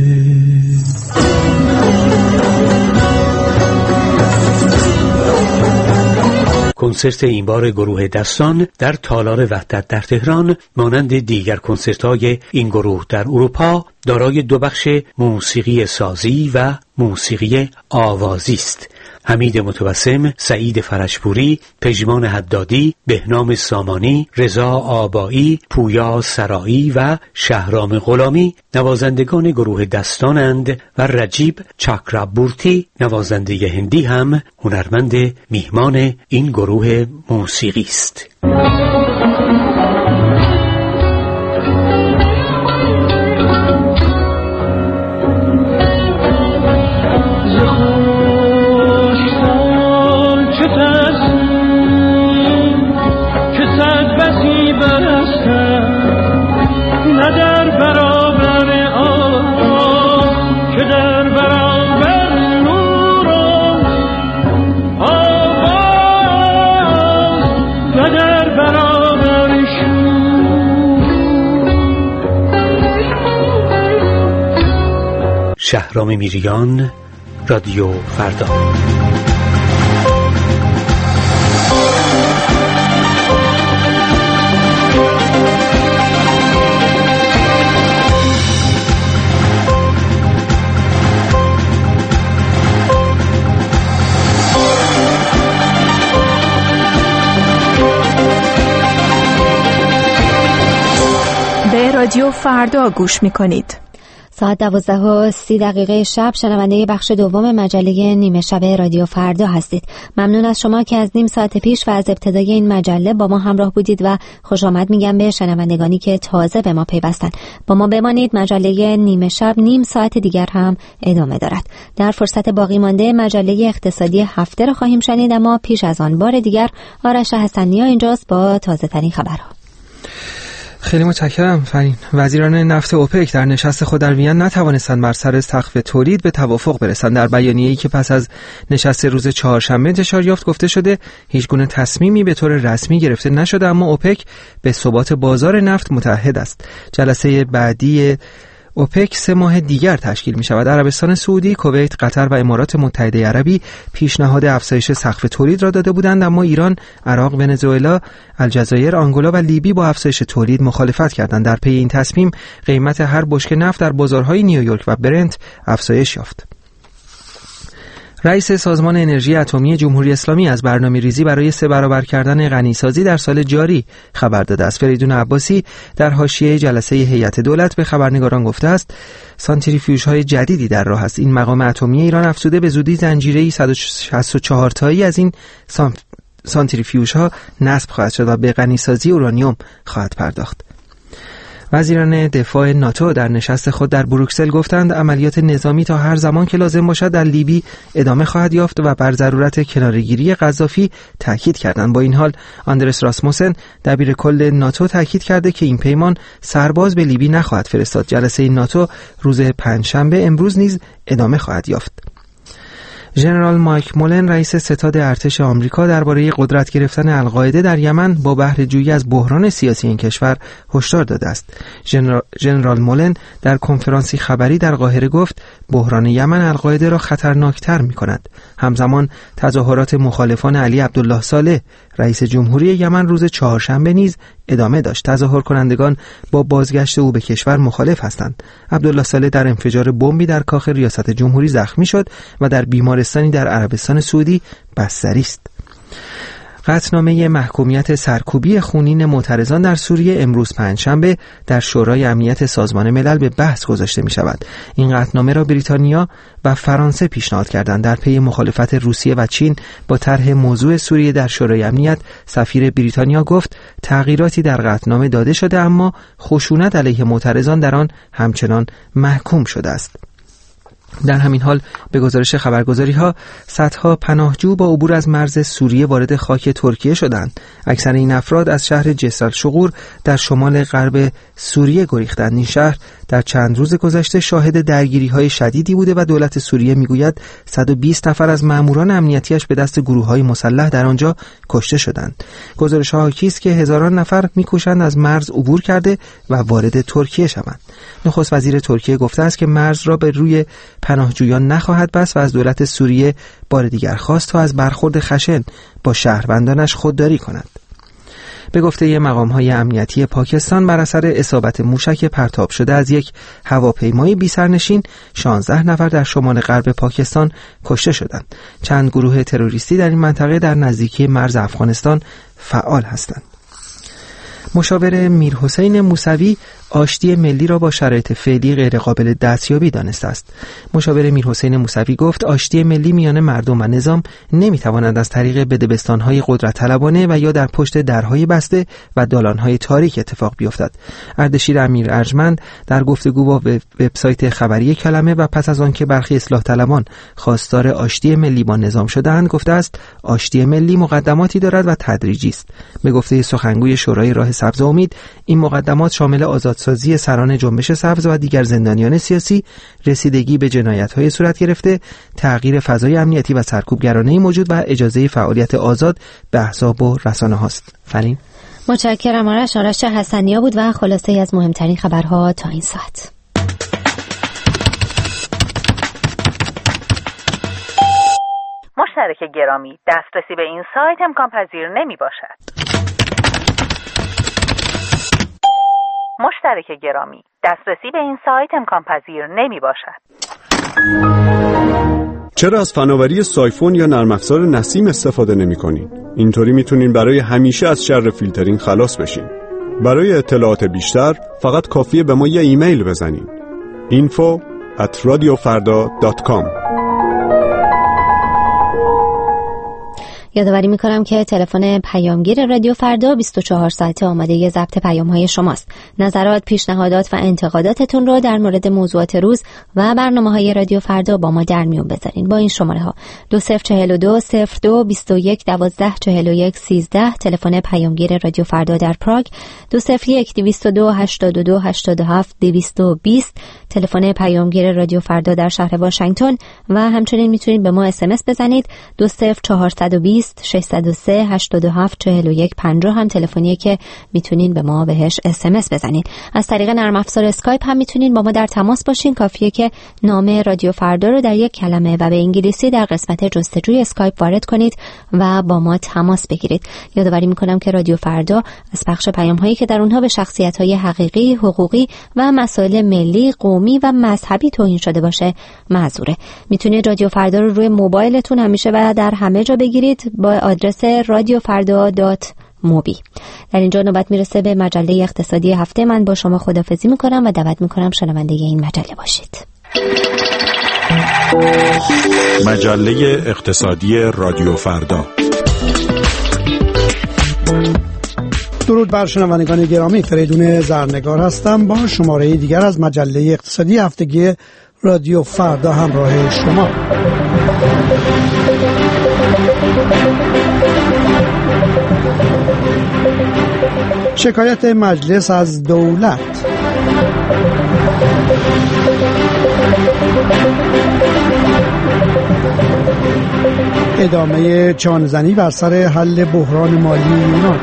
کنسرت این بار گروه دستان در تالار وحدت در تهران مانند دیگر کنسرت‌های این گروه در اروپا دارای دو بخش موسیقی سازی و موسیقی آوازی است. حمید متبسم، سعید فرشپوری، پژمان حدادی، بهنام سامانی، رضا آبایی، پویا سرایی و شهرام غلامی نوازندگان گروه دستانند و رجیب چاکرابورتی، نوازنده هندی، هم هنرمند میهمان این گروه موسیقی است. شهرام میریان، رادیو فردا. به رادیو فردا گوش میکنید. ساعت دوازده و سی دقیقه شب شنونده بخش دوم مجله نیمه شب رادیو فردا هستید. ممنون از شما که از نیم ساعت پیش و از ابتدای این مجله با ما همراه بودید و خوش آمد میگم به شنوندگانی که تازه به ما پیوستن. با ما بمانید، مجله نیمه شب نیم ساعت دیگر هم ادامه دارد. در فرصت باقی مانده مجله اقتصادی هفته را خواهیم شنید، اما پیش از آن بار دیگر آرش حسنی اینجاست با تازه ترین خبرها. خیلی متشکرم فرین. وزیران نفت اوپک در نشست خود در وین نتوانستند بر سر سقف تولید به توافق برسند. در بیانیه‌ای که پس از نشست روز چهارشنبه انتشار یافت گفته شده هیچ گونه تصمیمی به طور رسمی گرفته نشده، اما اوپک به ثبات بازار نفت متعهد است. جلسه بعدی اوپک سه ماه دیگر تشکیل می شود. عربستان سعودی، کویت، قطر و امارات متحده عربی پیشنهاد افزایش سقف تولید را داده بودند، اما ایران، عراق، ونزوئلا، الجزایر، آنگولا و لیبی با افزایش تولید مخالفت کردند. در پی این تصمیم قیمت هر بشکه نفت در بازارهای نیویورک و برنت افزایش یافت. رئیس سازمان انرژی اتمی جمهوری اسلامی از برنامه‌ریزی برای سه برابر کردن غنیسازی در سال جاری خبر داده است. فریدون عباسی در حاشیه جلسه هیئت دولت به خبرنگاران گفته است سانتریفیوژهای جدیدی در راه است. این مقام اتمی ایران افزوده به زودی زنجیره‌ای صد و شصت و چهار تایی از این سانتریفیوژها نصب خواهد شد و به غنیسازی اورانیوم خواهد پرداخت. وزیران دفاع ناتو در نشست خود در بروکسل گفتند عملیات نظامی تا هر زمان که لازم باشد در لیبی ادامه خواهد یافت و بر ضرورت کناره‌گیری قذافی تاکید کردند. با این حال آندرس راسموسن دبیر کل ناتو تاکید کرده که این پیمان سرباز به لیبی نخواهد فرستاد. جلسه ناتو روز پنجشنبه امروز نیز ادامه خواهد یافت. ژنرال مایک مولن رئیس ستاد ارتش آمریکا درباره قدرت گرفتن القاعده در یمن با بهره جویی از بحران سیاسی این کشور هشدار داده است. ژنرال مولن در کنفرانسی خبری در قاهره گفت بحران یمن القاعده را خطرناکتر می‌کند. همزمان تظاهرات مخالفان علی عبدالله صالح رئیس جمهوری یمن روز چهارشنبه نیز ادامه داشت. تظاهر کنندگان با بازگشت او به کشور مخالف هستند. عبدالله صالح در انفجار بمبی در کاخ ریاست جمهوری زخمی شد و در بیمارستانی در عربستان سعودی بستری است. قطعنامه محکومیت سرکوبی خونین معترضان در سوریه امروز پنجشنبه در شورای امنیت سازمان ملل به بحث گذاشته می شود. این قطعنامه را بریتانیا و فرانسه پیشنهاد کردند. در پی مخالفت روسیه و چین با طرح موضوع سوریه در شورای امنیت، سفیر بریتانیا گفت تغییراتی در قطعنامه داده شده، اما خشونت علیه معترضان در آن همچنان محکوم شده است. در همین حال به گزارش خبرگزاری‌ها صدها پناهجو با عبور از مرز سوریه وارد خاک ترکیه شدند. اکثر این افراد از شهر جسر الشغور در شمال غرب سوریه گریختند. این شهر در چند روز گذشته شاهد درگیری‌های شدیدی بوده و دولت سوریه میگوید صد و بیست نفر از ماموران امنیتیش به دست گروه‌های مسلح در آنجا کشته شدند. گزارش‌ها حاکی است که هزاران نفر می‌کوشند از مرز عبور کرده و وارد ترکیه شوند. نخست وزیر ترکیه گفته است که مرز را به روی پناهجویان نخواهد بست و از دولت سوریه بار دیگر خواست تا از برخورد خشن با شهروندانش خودداری کند. به گفته مقام‌های امنیتی پاکستان بر اثر اصابت موشک پرتاب شده از یک هواپیمای بی‌سرنشین شانزده نفر در شمال غرب پاکستان کشته شدند. چند گروه تروریستی در این منطقه در نزدیکی مرز افغانستان فعال هستند. مشاور میرحسین موسوی آشتی ملی را با شرایط فعلی غیرقابل دستیابی دانسته است. مشاور میرحسین موسوی گفت آشتی ملی میان مردم و نظام نمیتواند از طریق بدبستان‌های قدرت طلبانه و یا در پشت درهای بسته و دالان‌های تاریک اتفاق بیفتد. اردشیر امیر ارجمند در گفتگو با وبسایت خبری کلمه و پس از آن که برخی اصلاح طلبان خواستار آشتی ملی با نظام شدند گفته است آشتی ملی مقدماتی دارد و تدریجی است. به گفته سخنگوی شورای راه سبز امید این مقدمات شامل آزادسازی سران جنبش سبز و دیگر زندانیان سیاسی، رسیدگی به جنایت‌های صورت گرفته، تغییر فضای امنیتی و سرکوبگرانه موجود و اجازه فعالیت آزاد به احزاب و رسانه هاست. فرین متشکرم. آرش آرش حسنیا بود و خلاصه از مهمترین خبرها تا این ساعت. مشترک گرامی، دسترسی به این سایت امکان پذیر نمی باشد. مشترک گرامی، دسترسی به این سایت امکان پذیر نمی باشد. چرا از فناوری سایفون یا نرم افزار نسیم استفاده نمی‌کنین؟ اینطوری میتونین برای همیشه از شر فیلترینگ خلاص بشین. برای اطلاعات بیشتر فقط کافیه به ما یه ایمیل بزنین. info at radiofarda dot com. یادآوری میکنم که تلفن پیامگیر رادیو فردا بیست و چهار ساعته آماده ضبط پیام‌های شماست. نظرات، پیشنهادات و انتقاداتتون رو در مورد موضوعات روز و برنامه‌های رادیو فردا با ما در میون بذارین با این شماره ها: دو صفر چهل و دو صفر دو بیست و یک دوازده چهل و یک سیزده، تلفن پیامگیر رادیو فردا در پراگ، دو صفر یک دویست و دو هشتاد و دو هشتاد و هفت دویست و بیست، تلفن پیامگیر رادیو فردا در شهر واشنگتن و همچنین میتونید به ما اس ام اس بزنید. دو صفر چهارصد و بیست ششصد و سه هشتاد و هفت چهل و یک پنجاه هم تلفنیه که میتونین به ما بهش اس ام اس بزنید. از طریق نرم افزار اسکایپ هم میتونین با ما در تماس باشین. کافیه که نام رادیو فردا رو در یک کلمه و به انگلیسی در قسمت جستجوی اسکایپ وارد کنید و با ما تماس بگیرید. یادآوری میکنم که رادیو فردا از پخش پیام‌هایی که در اونها به شخصیت‌های حقیقی، حقوقی و مسائل ملی، قومی و مذهبی توهین شده باشه معذوره. میتونید رادیو فردا رو روی موبایلتون همیشه و در همه جا بگیرید با آدرس رادیو فردا دات موبی. در اینجا نوبت میرسه به مجله اقتصادی هفته. من با شما خداحافظی میکنم و دعوت میکنم شنونده این مجله باشید. مجله اقتصادی رادیو فردا. درود بر شنوندگان گرامی، فریدون زرنگار هستم با شماره دیگر از مجله اقتصادی هفتگی رادیو فردا همراه شما. شکایت مجلس از دولت. ادامه چانه‌زنی بر سر حل بحران مالی یونان.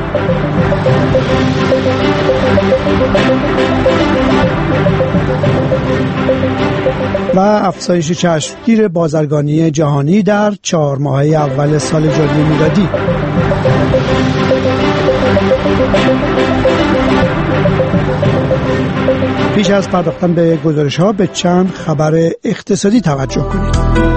و افزایش چشمگیر بازرگانی جهانی در چهار ماهه اول سال جاری میلادی. پیش از پرداختن به گزارش‌ها به چند خبر اقتصادی توجه کنید.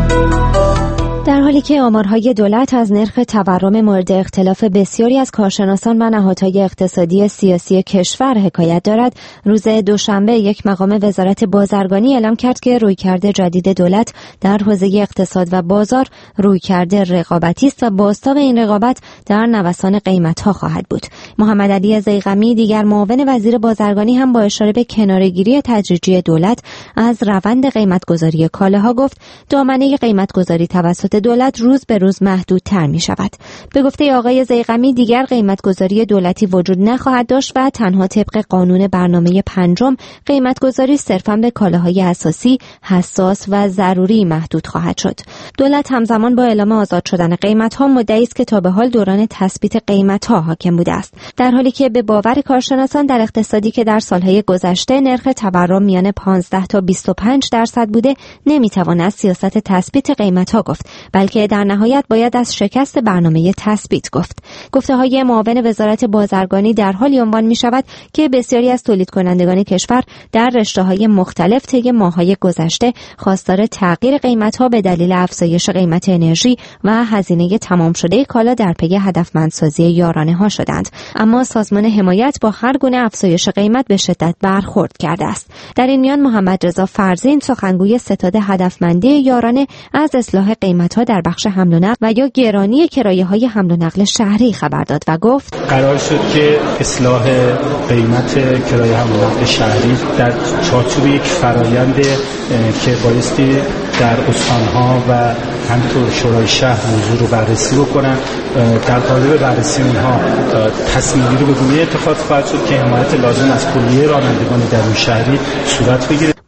در حالی که آمارهای دولت از نرخ تورم مورد اختلاف بسیاری از کارشناسان و نهادهای اقتصادی سیاسی کشور حکایت دارد، روز دوشنبه یک مقام وزارت بازرگانی اعلام کرد که رویکرد جدید دولت در حوزه اقتصاد و بازار رویکرد رقابتی است و بازتاب این رقابت در نوسان قیمت‌ها خواهد بود. محمد علی ضیغمی، دیگر معاون وزیر بازرگانی، هم با اشاره به کناره‌گیری تدریجی دولت از روند قیمت‌گذاری کالاها گفت دامنه قیمت‌گذاری توسط دولت روز به روز محدودتر می شود. به گفته آقای ضیغمی دیگر قیمتگذاری دولتی وجود نخواهد داشت و تنها طبق قانون برنامه پنجم قیمتگذاری صرفاً به کالاهای اساسی، حساس و ضروری محدود خواهد شد. دولت همزمان با اعلام آزاد شدن قیمت‌ها مدعی است که تا به حال دوران تثبیت قیمت‌ها حاکم بوده است، در حالی که به باور کارشناسان در اقتصادی که در سالهای گذشته نرخ تورم میان پانزده تا بیست و پنج درصد بوده، نمی‌تواند از سیاست تثبیت قیمت‌ها گفت، بلکه در نهایت باید از شکست برنامه تثبیت گفت. گفته‌های معاون وزارت بازرگانی در حالی عنوان می‌شود که بسیاری از تولید کنندگان کشور در رشته‌های مختلف طی ماه‌های گذشته خواستار تغییر قیمت‌ها به دلیل افزایش قیمت انرژی و هزینه تمام شده کالا در پی هدفمندسازی یارانه‌ها شدند، اما سازمان حمایت با هر گونه افزایش قیمت به شدت برخورد کرده است. در این میان محمد رضا فرزین، سخنگوی ستاد هدفمندی یارانه، از اصلاح قیمت‌ها در بخش حمل و نقل و یا گرانی کرایه‌های حمل و نقل شهری خبر داد و گفت قرار شد که اصلاح قیمت کرایه حمل و نقل شهری در چارچوب یک فرآیند که بایستی در استان‌ها و همینطور شورای شهر موضوع رو بررسی بکنن، در قالب بررسی اونها تصمیم گیری به گونه اتخاذ خواهد شد که حمایت لازم از کلیه رانندگان درون شهری صورت بگیره.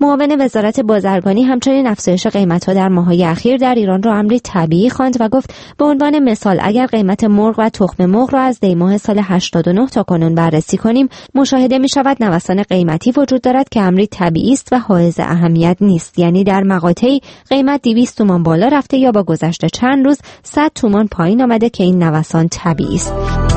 معاون وزارت بازرگانی همچنین افزایش قیمت‌ها در ماه‌های اخیر در ایران را امری طبیعی خواند و گفت به عنوان مثال اگر قیمت مرغ و تخم مرغ را از دی‌ماه سال هشتاد و نه تا کنون بررسی کنیم، مشاهده می‌شود نوسان قیمتی وجود دارد که امری طبیعی است و حائز اهمیت نیست. یعنی در مقاطعی قیمت دویست تومان بالا رفته یا با گذشت چند روز صد تومان پایین آمده که این نوسان طبیعی است.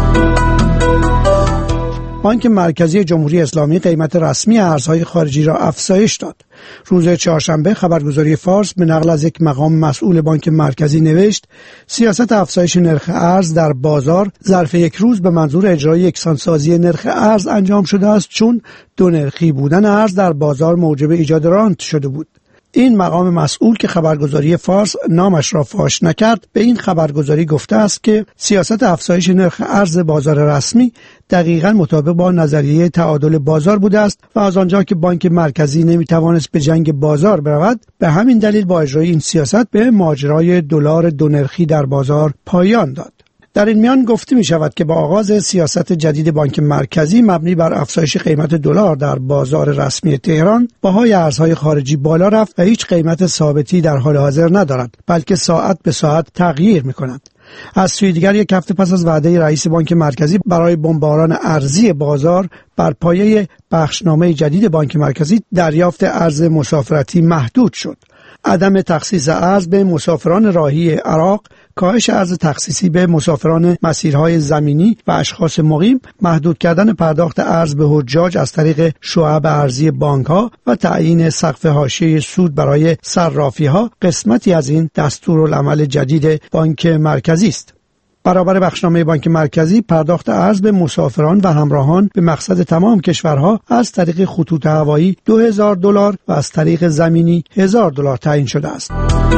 بانک مرکزی جمهوری اسلامی قیمت رسمی ارزهای خارجی را افزایش داد. روز چهارشنبه خبرگزاری فارس به نقل از یک مقام مسئول بانک مرکزی نوشت: سیاست افزایش نرخ ارز در بازار ظرف یک روز به منظور اجرای یکسانسازی نرخ ارز انجام شده است، چون دو نرخی بودن ارز در بازار موجب ایجاد رانت شده بود. این مقام مسئول که خبرگزاری فارس نامش را فاش نکرد به این خبرگزاری گفته است که سیاست افزایش نرخ ارز بازار رسمی دقیقاً مطابق با نظریه تعادل بازار بوده است و از آنجا که بانک مرکزی نمیتوانست به جنگ بازار برود، به همین دلیل با اجرای این سیاست به ماجرای دلار دو نرخی در بازار پایان داد. در این میان گفته می شود که با آغاز سیاست جدید بانک مرکزی مبنی بر افزایش قیمت دلار در بازار رسمی تهران، بهای ارزهای خارجی بالا رفت و هیچ قیمت ثابتی در حال حاضر ندارد، بلکه ساعت به ساعت تغییر می کند. از سوی دیگر یک هفته پس از وعده رئیس بانک مرکزی برای بمباران ارزی بازار بر پایه بخشنامه جدید بانک مرکزی، دریافت ارز مسافرتی محدود شد. عدم تخصیص ارز به مسافران راهی عراق، کاهش ارز تخصیصی به مسافران مسیرهای زمینی و اشخاص مقیم، محدود کردن پرداخت ارز به حجاج از طریق شعب ارزی بانک‌ها و تعیین سقف حاشیه سود برای صرافی‌ها قسمتی از این دستورالعمل جدید بانک مرکزی است. برابر بخشنامه بانک مرکزی، پرداخت ارز به مسافران و همراهان به مقصد تمام کشورها از طریق خطوط هوایی دو هزار دلار و از طریق زمینی هزار دلار تعیین شده است.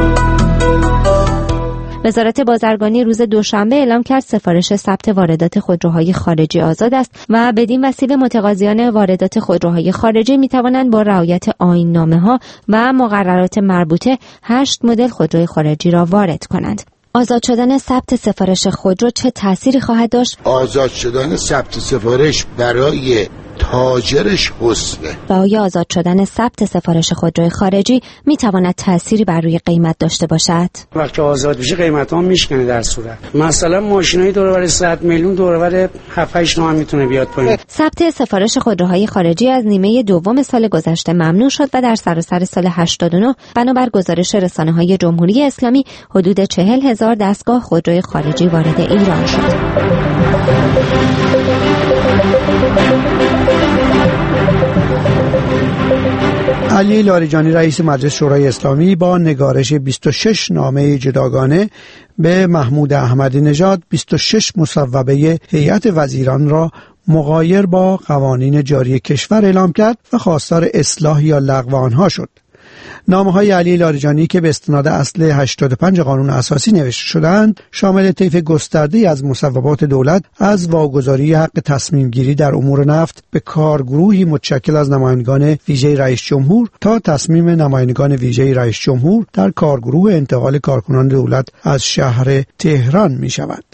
وزارت بازرگانی روز دوشنبه اعلام کرد سفارش ثبت واردات خودروهای خارجی آزاد است و بدین وسیله متقاضیان واردات خودروهای خارجی می توانند با رعایت آیین‌نامه‌ها و مقررات مربوطه هشت مدل خودروی خارجی را وارد کنند. آزاد شدن ثبت سفارش خودرو چه تأثیری خواهد داشت؟ آزاد شدن ثبت سفارش برای تاجرش حسنه. و آیا آزاد شدن ثبت سفارش خودروی خارجی می تواند تأثیری بر روی قیمت داشته باشد؟ وقتی آزاد بشه قیمت ها میشکنه. در صورت مثلا ماشینای دورور صد میلیون دورور هفت هشت نو میتونه بیاد پایین. ثبت سفارش خودروهای خارجی از نیمه دوم سال گذشته ممنوع شد و در سراسر سال هشتاد و نه بنابر گزارش رسانه‌های جمهوری اسلامی حدود چهل هزار دستگاه خودروی خارجی وارد ایران شد. علی لاریجانی رئیس مجلس شورای اسلامی با نگارش بیست و شش نامه جداگانه به محمود احمدی نژاد بیست و شش مصوبه هیئت وزیران را مغایر با قوانین جاری کشور اعلام کرد و خواستار اصلاح یا لغو آنها شد. نامه‌های علی لاریجانی که به استناد اصل هشتاد و پنج قانون اساسی نوشته شدند شامل طیف گسترده‌ای از مصوبات دولت، از واگذاری حق تصمیم گیری در امور نفت به کارگروهی متشکل از نمایندگان ویژه رئیس جمهور تا تصمیم نمایندگان ویژه رئیس جمهور در کارگروه انتقال کارکنان دولت از شهر تهران می شود.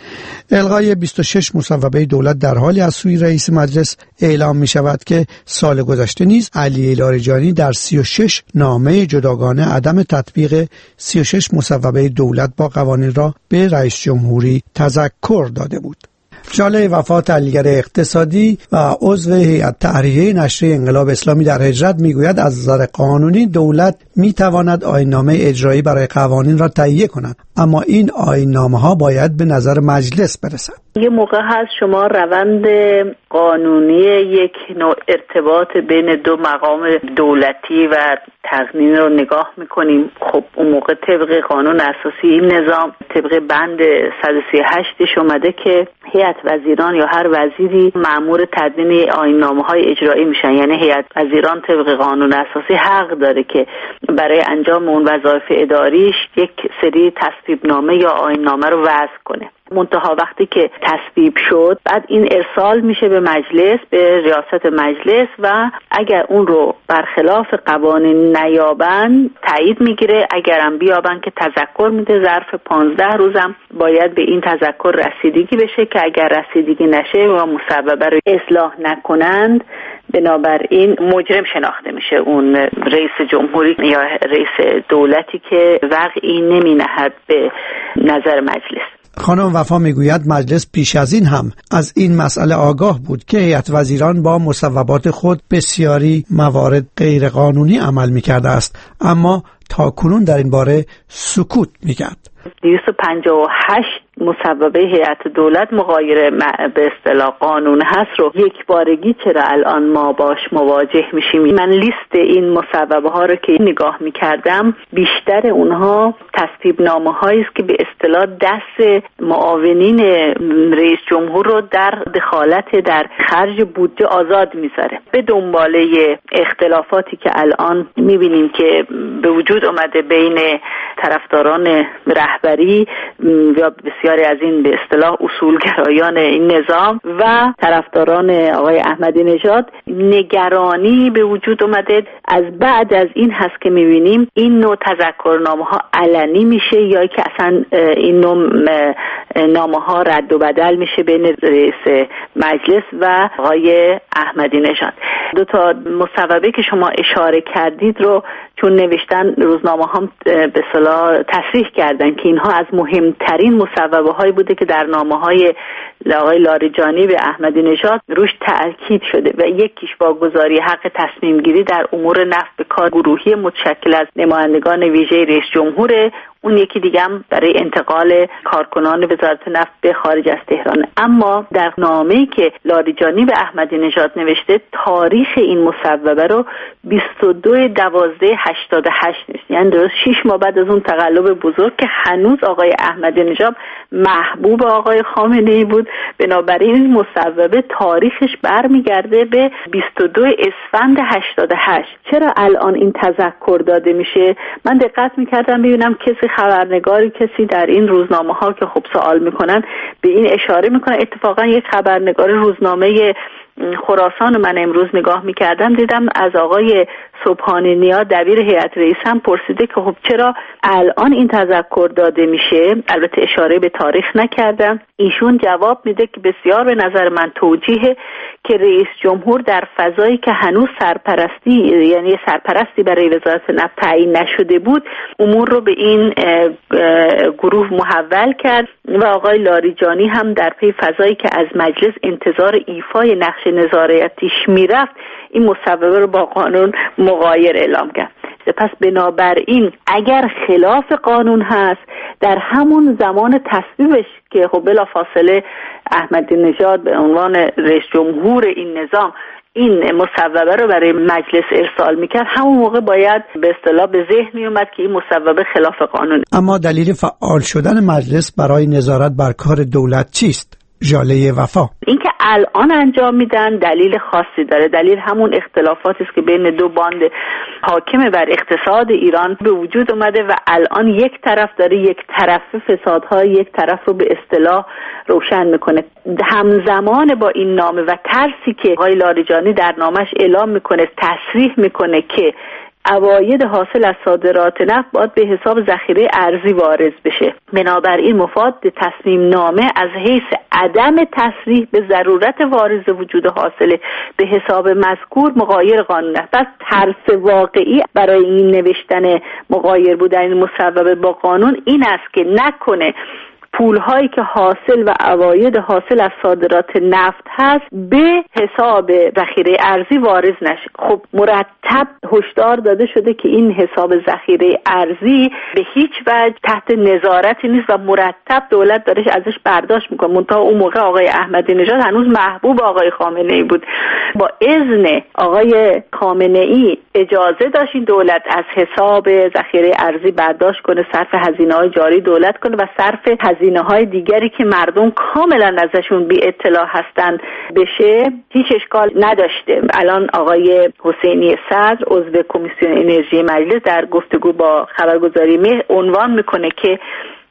الغای بیست و شش مصوبه دولت در حالی از سوی رئیس مجلس اعلام می شود که سال گذشته نیز علی لاریجانی در سی و شش نامه جداگانه عدم تطبیق سی و شش مصوبه دولت با قوانین را به رئیس جمهوری تذکر داده بود. جاله وفات تحلیلگر اقتصادی و عضو هیئت تحریریه نشریه انقلاب اسلامی در هجرت میگوید از نظر قانونی دولت میتواند آیین‌نامه اجرایی برای قوانین را تهیه کند، اما این آیین‌نامه‌ها باید به نظر مجلس برسد. یه موقع هست شما روند قانونی یک نوع ارتباط بین دو مقام دولتی و تقنین رو نگاه میکنیم. خب اون موقع طبق قانون اساسی این نظام طبق بند صد و سی و هشت اومده که هیئت وزیران یا هر وزیری مأمور تدوین آیین‌نامه‌های اجرایی میشن. یعنی هیئت وزیران طبق قانون اساسی حق داره که برای انجام اون وظایف اداریش یک سری تصویبنامه یا آیین‌نامه رو وضع کنه. منتها وقتی که تصویب شد بعد این ارسال میشه به مجلس، به ریاست مجلس و اگر اون رو برخلاف قوانین نیابن تایید میگیره، اگرم بیابن که تذکر میده. ظرف پانزده روزم باید به این تذکر رسیدگی بشه که اگر رسیدگی نشه و مصوبه رو اصلاح نکنند بنابراین مجرم شناخته میشه. نقش اون رئیس جمهوری یا رئیس دولتی که وقعی نمی نهد به نظر مجلس. خانم وفا میگوید مجلس پیش از این هم از این مسئله آگاه بود که هیئت وزیران با مصوبات خود بسیاری موارد غیرقانونی عمل میکرده است، اما تاکنون در این باره سکوت میکرد. دویست و پنجاه و هشت مصوبه هیئت دولت مغایر به اصطلاح قانون هست رو یک بارگی چرا الان ما باش مواجه میشیم؟ من لیست این مصوبه ها رو که نگاه میکردم بیشتر اونها تصویب نامه هایی است که به اصطلاح دست معاونین رئیس جمهور رو در دخالت در خرج بودجه آزاد میذاره. به دنباله اختلافاتی که الان میبینیم که به وجود اومده بین طرفداران رهبری یا بسیاری از این به اصطلاح اصولگرایان این نظام و طرفداران آقای احمدی نژاد، نگرانی به وجود اومده از بعد از این هست که میبینیم این نوع تذکرنامه ها علنی میشه یا که اصلا این نوع نامه ها رد و بدل میشه بین رئیس مجلس و آقای احمدی نژاد. دو تا مصوبه که شما اشاره کردید رو چون نوشتن روزنامه هم به اصطلاح تصریح کردن که اینها از مهمترین مصوبه هایی بوده که در نامه های آقای لاریجانی به احمدی نژاد روش تاکید شده و یکیش واگذاری حق تصمیم گیری در امور نفت به کار گروهی متشکل از نمایندگان ویژه رئیس جمهوره، اون یکی دیگه هم برای انتقال کارکنان وزارت نفت به خارج از تهران. اما در نامه‌ای که لاریجانی به احمدی نژاد نوشته تاریخ این مصوبه رو بیست و دو دوازده هشتاد و هشت نیست، یعنی درست شش ماه بعد از اون تقلب بزرگ که هنوز آقای احمدی نژاد محبوب آقای خامنه‌ای بود. بنابراین این مصوبه تاریخش برمیگرده به بیست و دو اسفند هشتاد و هشت. چرا الان این تذکر داده میشه؟ من دقت میکردم ببینم کسی خبرنگاری کسی در این روزنامه ها که خب سوال میکنن به این اشاره میکنن. اتفاقا یک خبرنگار روزنامه خراسان من امروز نگاه میکردم دیدم از آقای سبحانی نیا دبیر هیئت رئیس هم پرسیده که خب چرا الان این تذکر داده میشه، البته اشاره به تاریخ نکردم. ایشون جواب میده که بسیار به نظر من توجیه که رئیس جمهور در فضایی که هنوز سرپرستی یعنی سرپرستی برای وزارت نفت تعیین نشده بود امور رو به این گروه محول کرد و آقای لاریجانی هم در پی فضایی که از مجلس انتظار ایفای نقش نظارتیش میرفت این مصوبه رو با قانون مغایر اعلام کرد. پس بنابراین اگر خلاف قانون هست در همون زمان تصویبش که خب بلافاصله احمدی نژاد به عنوان رئیس جمهور این نظام این مصوبه رو برای مجلس ارسال میکرد، همون موقع باید به اصطلاح به ذهن میومد که این مصوبه خلاف قانون. اما دلیل فعال شدن مجلس برای نظارت بر کار دولت چیست؟ ژاله وفا اینکه الان انجام میدن دلیل خاصی داره. دلیل همون اختلافاتی است که بین دو باند حاکم بر اقتصاد ایران به وجود اومده و الان یک طرف داره یک طرف فسادهای یک طرف رو به اصطلاح روشن میکنه. همزمان با این نامه و ترسی که آقای لاریجانی در نامش اعلام میکنه تصریح میکنه که عواید حاصل از صادرات نفت باید به حساب ذخیره ارزی وارد بشه، بنابراین مفاد تصمیم نامه از حیث عدم تصریح به ضرورت واریز وجود حاصل به حساب مذکور مغایر قانون است. پس ترس واقعی برای این نوشتن مغایر بودن این مصوبه با قانون این است که نکنه پول‌هایی که حاصل و عواید حاصل از صادرات نفت هست به حساب ذخیره ارزی واریز نشه. خب مرتب هشدار داده شده که این حساب ذخیره ارزی به هیچ وجه تحت نظارتی نیست و مرتب دولت داره ازش برداشت میکنه. منتها اون موقع آقای احمدی نژاد هنوز محبوب آقای خامنه‌ای بود، با اذن آقای خامنه‌ای اجازه داشت این دولت از حساب ذخیره ارزی برداشت کنه، صرف هزینه‌های جاری دولت کنه و صرف هزینه‌های دیگری که مردم کاملا ازشون بی اطلاع هستند بشه. هیچ اشکال نداشته. الان آقای حسینی صدر عضو کمیسیون انرژی مجلس در گفتگو با خبرگزاری مهر عنوان میکنه که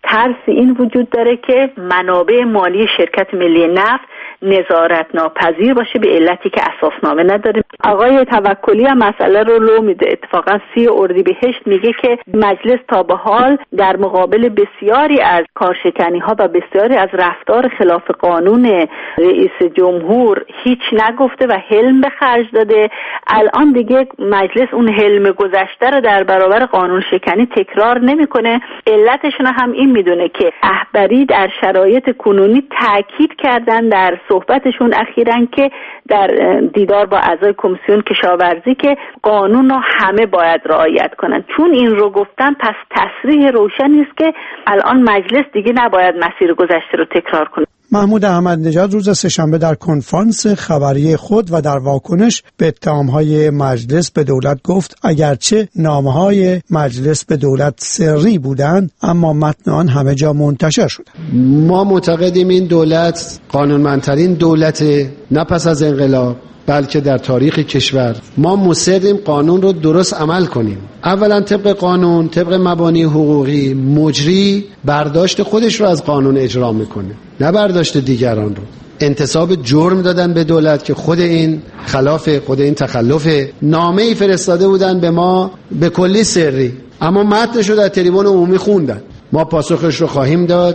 ترس این وجود داره که منابع مالی شرکت ملی نفت نظارت ناپذیر باشه به علتی که اساسنامه نداره. آقای توکلی هم مسئله رو لو میده. اتفاقا سی اردیبهشت میگه که مجلس تا به حال در مقابل بسیاری از کارشکنی ها و بسیاری از رفتار خلاف قانون رئیس جمهور هیچ نگفته و حلم به خرج داده. الان دیگه مجلس اون حلم گذشته رو در برابر قانون شکنی تکرار نمیکنه. علتشون هم این میدونه که رهبری در شرایط کنونی تاکید کردن در صحبتشون اخیراً که در دیدار با اعضای کمیسیون کشاورزی که قانون رو همه باید رعایت کنن. چون این رو گفتن پس تصریح روشنی است که الان مجلس دیگه نباید مسیر گذشته رو تکرار کنه. محمود احمد نژاد روز سه‌شنبه در کنفرانس خبری خود و در واکنش به اتهام‌های مجلس به دولت گفت اگرچه نامه‌های مجلس به دولت سری بودند اما متن آن همه جا منتشر شد. ما معتقدیم این دولت قانونمندترین دولت نه پس از انقلاب بلکه در تاریخ کشور. ما مصریم قانون رو درست عمل کنیم. اولا طبق قانون، طبق مبانی حقوقی، مجری برداشت خودش رو از قانون اجرا میکنه، نه برداشت دیگران رو. انتصاب جرم دادن به دولت که خود این خلاف، خود این تخلف. نامه‌ای فرستاده بودن به ما به کلی سری، اما متنش رو در تریبون عمومی خوندن. ما پاسخش رو خواهیم داد.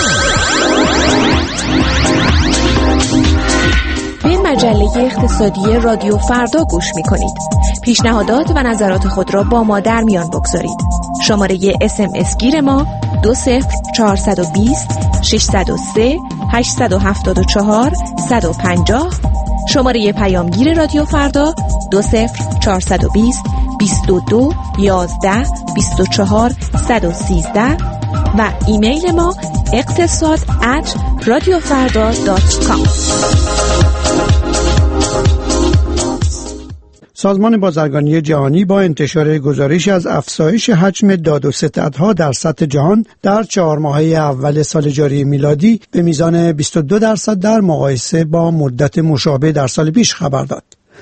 به مجله اقتصادی رادیو فردا گوش می‌کنید. پیشنهادات و نظرات خود را با ما در میان بگذارید. شماره اس ام اس گیر ما دو صفر چهارصد و بیست ششصد و سه هشتصد و هفتاد و چهار صد و پنجاه. شماره پیامگیر رادیو فردا دو صفر چهارصد و بیست بیست و دو یازده بیست و چهار صد و سیزده و ایمیل ما اقتصاد ات رادیو فردا دات کام. سازمان بازرگانی جهانی با انتشار گزارشی از افزایش حجم داد و ستدها در سطح جهان در چهار ماهه اول سال جاری میلادی به میزان بیست و دو درصد در مقایسه با مدت مشابه در سال پیش خبر داد.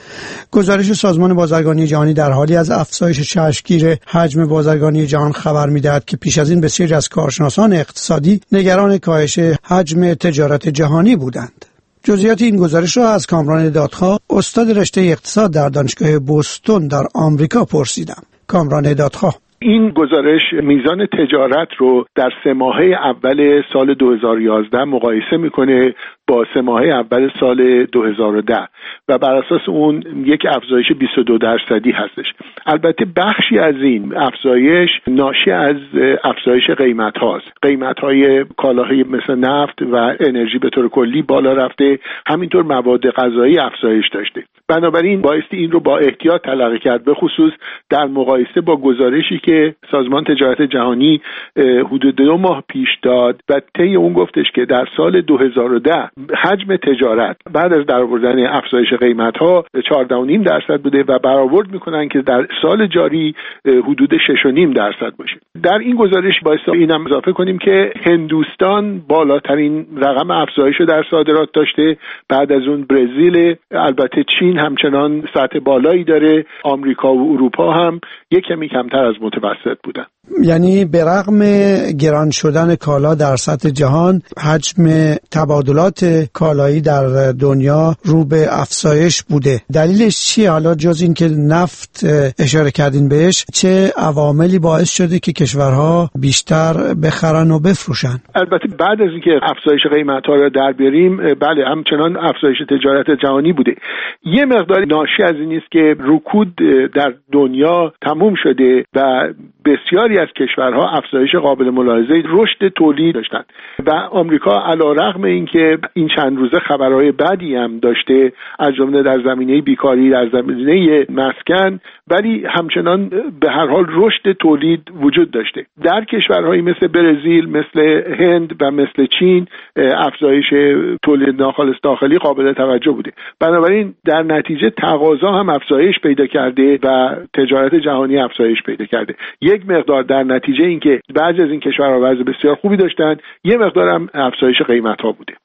گزارش سازمان بازرگانی جهانی در حالی از افزایش چشمگیر حجم بازرگانی جهان خبر می‌دهد که پیش از این بسیاری از کارشناسان اقتصادی نگران کاهش حجم تجارت جهانی بودند. جزئیات این گزارش را از کامران دادخواه، استاد رشته اقتصاد در دانشگاه بوستون در آمریکا پرسیدم. کامران دادخواه: این گزارش میزان تجارت رو در سه ماهه اول سال دو هزار و یازده مقایسه میکنه با سه ماهه اول سال دو هزار و ده و بر اساس اون یک افزایش بیست و دو درصدی هستش. البته بخشی از این افزایش ناشی از افزایش قیمت هاست. قیمت های کالاهای مثل نفت و انرژی به طور کلی بالا رفته، همینطور مواد غذایی افزایش داشته. بنابراین بایستی این رو با احتیاط تلقی کرد، به خصوص در مقایسه با گزارشی که سازمان تجارت جهانی حدود دو ماه پیش داد و طی اون گفتش که در سال دو هزار و ده حجم تجارت بعد از درآوردن افزایش قیمت‌ها چهارده و نیم درصد بوده و برآورد می‌کنن که در سال جاری حدود شش و نیم درصد باشه. در این گزارش بایستی اینم اضافه کنیم که هندوستان بالاترین رقم افزایش رو در صادرات داشته، بعد از اون برزیل، البته چین همچنان سطح بالایی داره، آمریکا و اروپا هم یک کمی کمتر از متوسط بودن. یعنی به رغم گران شدن کالا در سطح جهان، حجم تبادلات کالایی در دنیا رو به افزایش بوده. دلیلش چیه؟ حالا جز این که نفت اشاره کردین بهش، چه عواملی باعث شده که کشورها بیشتر بخرن و بفروشن؟ البته بعد از اینکه افزایش قیمت‌ها رو در بیاریم، بله همچنان افزایش تجارت جهانی بوده. یه مقدار ناشی از این است که رکود در دنیا تموم شده و بسیاری از کشورها افزایش قابل ملاحظه رشد تولید داشتند و آمریکا علیرغم اینکه این چند روزه خبرهای بدی هم داشته، از جمله در زمینه بیکاری، در زمینه مسکن، ولی همچنان به هر حال رشد تولید وجود داشته. در کشورهایی مثل برزیل، مثل هند و مثل چین افزایش تولید ناخالص داخلی قابل توجه بوده. بنابراین در نتیجه تقاضا هم افزایش پیدا کرده و تجارت جهانی افزایش پیدا کرده. یک مقدار در نتیجه اینکه بعضی از این کشورها وضع بسیار خوبی داشتن، یک مقدار هم افزایش قیمت‌ها بوده.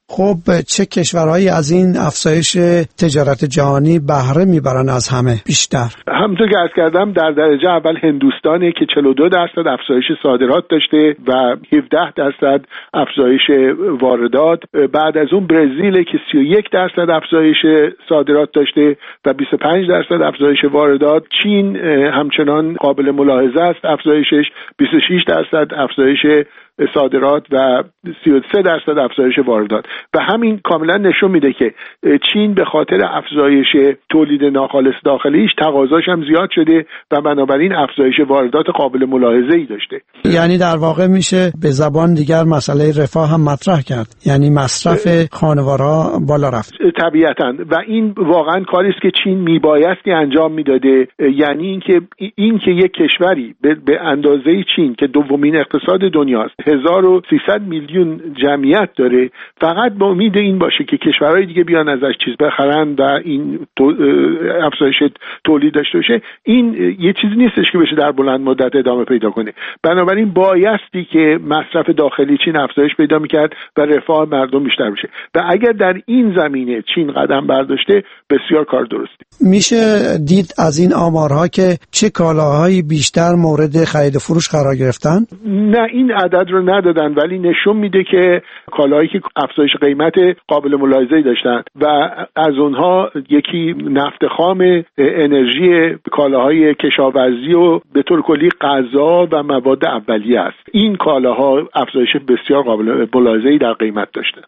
خب چه کشورهایی از این افزایش تجارت جهانی بهره میبرن از همه بیشتر؟ همونطور که عرض کردم در درجه اول هندوستانه که چهل و دو درصد افزایش صادرات داشته و هفده درصد افزایش واردات. بعد از اون برزیل که سی و یک درصد افزایش صادرات داشته و بیست و پنج درصد افزایش واردات. چین همچنان قابل ملاحظه است افزایشش، بیست و شش درصد افزایش صادرات و سی و سه درصد افزایش واردات. و همین کاملا نشون میده که چین به خاطر افزایش تولید ناخالص داخلیش تقاضاش هم زیاد شده و بنابراین افزایش واردات قابل ملاحظه ای داشته. یعنی در واقع میشه به زبان دیگر مسئله رفاه هم مطرح کرد، یعنی مصرف خانوارها بالا رفت. طبیعتاً و این واقعا کاری است که چین میبایستی انجام میداده. یعنی اینکه این که یک کشوری به اندازه چین که دومین اقتصاد دنیاست، هزار و سیصد میلیون جمعیت داره، فقط به امید این باشه که کشورهای دیگه بیان ازش چیز بخرن و این افزایش تولید داشته باشه، این یه چیزی نیستش که بشه در بلند مدت ادامه پیدا کنه. بنابراین بایستی که مصرف داخلی چین افزایش پیدا میکرد و رفاه مردم بیشتر بشه و اگر در این زمینه چین قدم برداشته بسیار کار درستی. میشه دید از این آمارها که چه کالاهایی بیشتر مورد خرید و فروش قرار گرفتن؟ نه، این عدد رو ندادن، ولی نشون میده که کالاهایی که افزایش قیمت قابل ملاحظه‌ای داشتن و از اونها یکی نفت خام، انرژی، کالاهای کشاورزی و به طور کلی غذا و مواد اولیه است. این کالاها افزایش بسیار قابل ملاحظه‌ای در قیمت داشتن.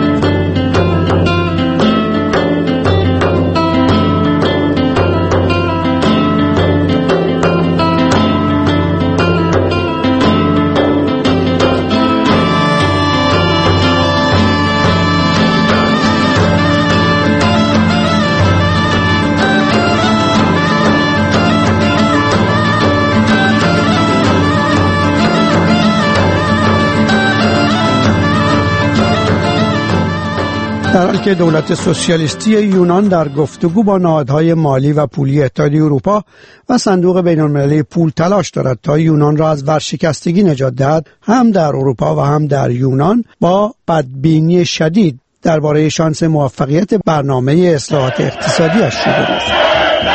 در حالی که دولت سوسیالیستی یونان در گفتگو با نهادهای مالی و پولی اتحادیه اروپا و صندوق بین‌المللی پول تلاش دارد تا یونان را از ورشکستگی نجات دهد، هم در اروپا و هم در یونان با بدبینی شدید درباره شانس موفقیت برنامه اصلاحات اقتصادی‌اش روبرو است.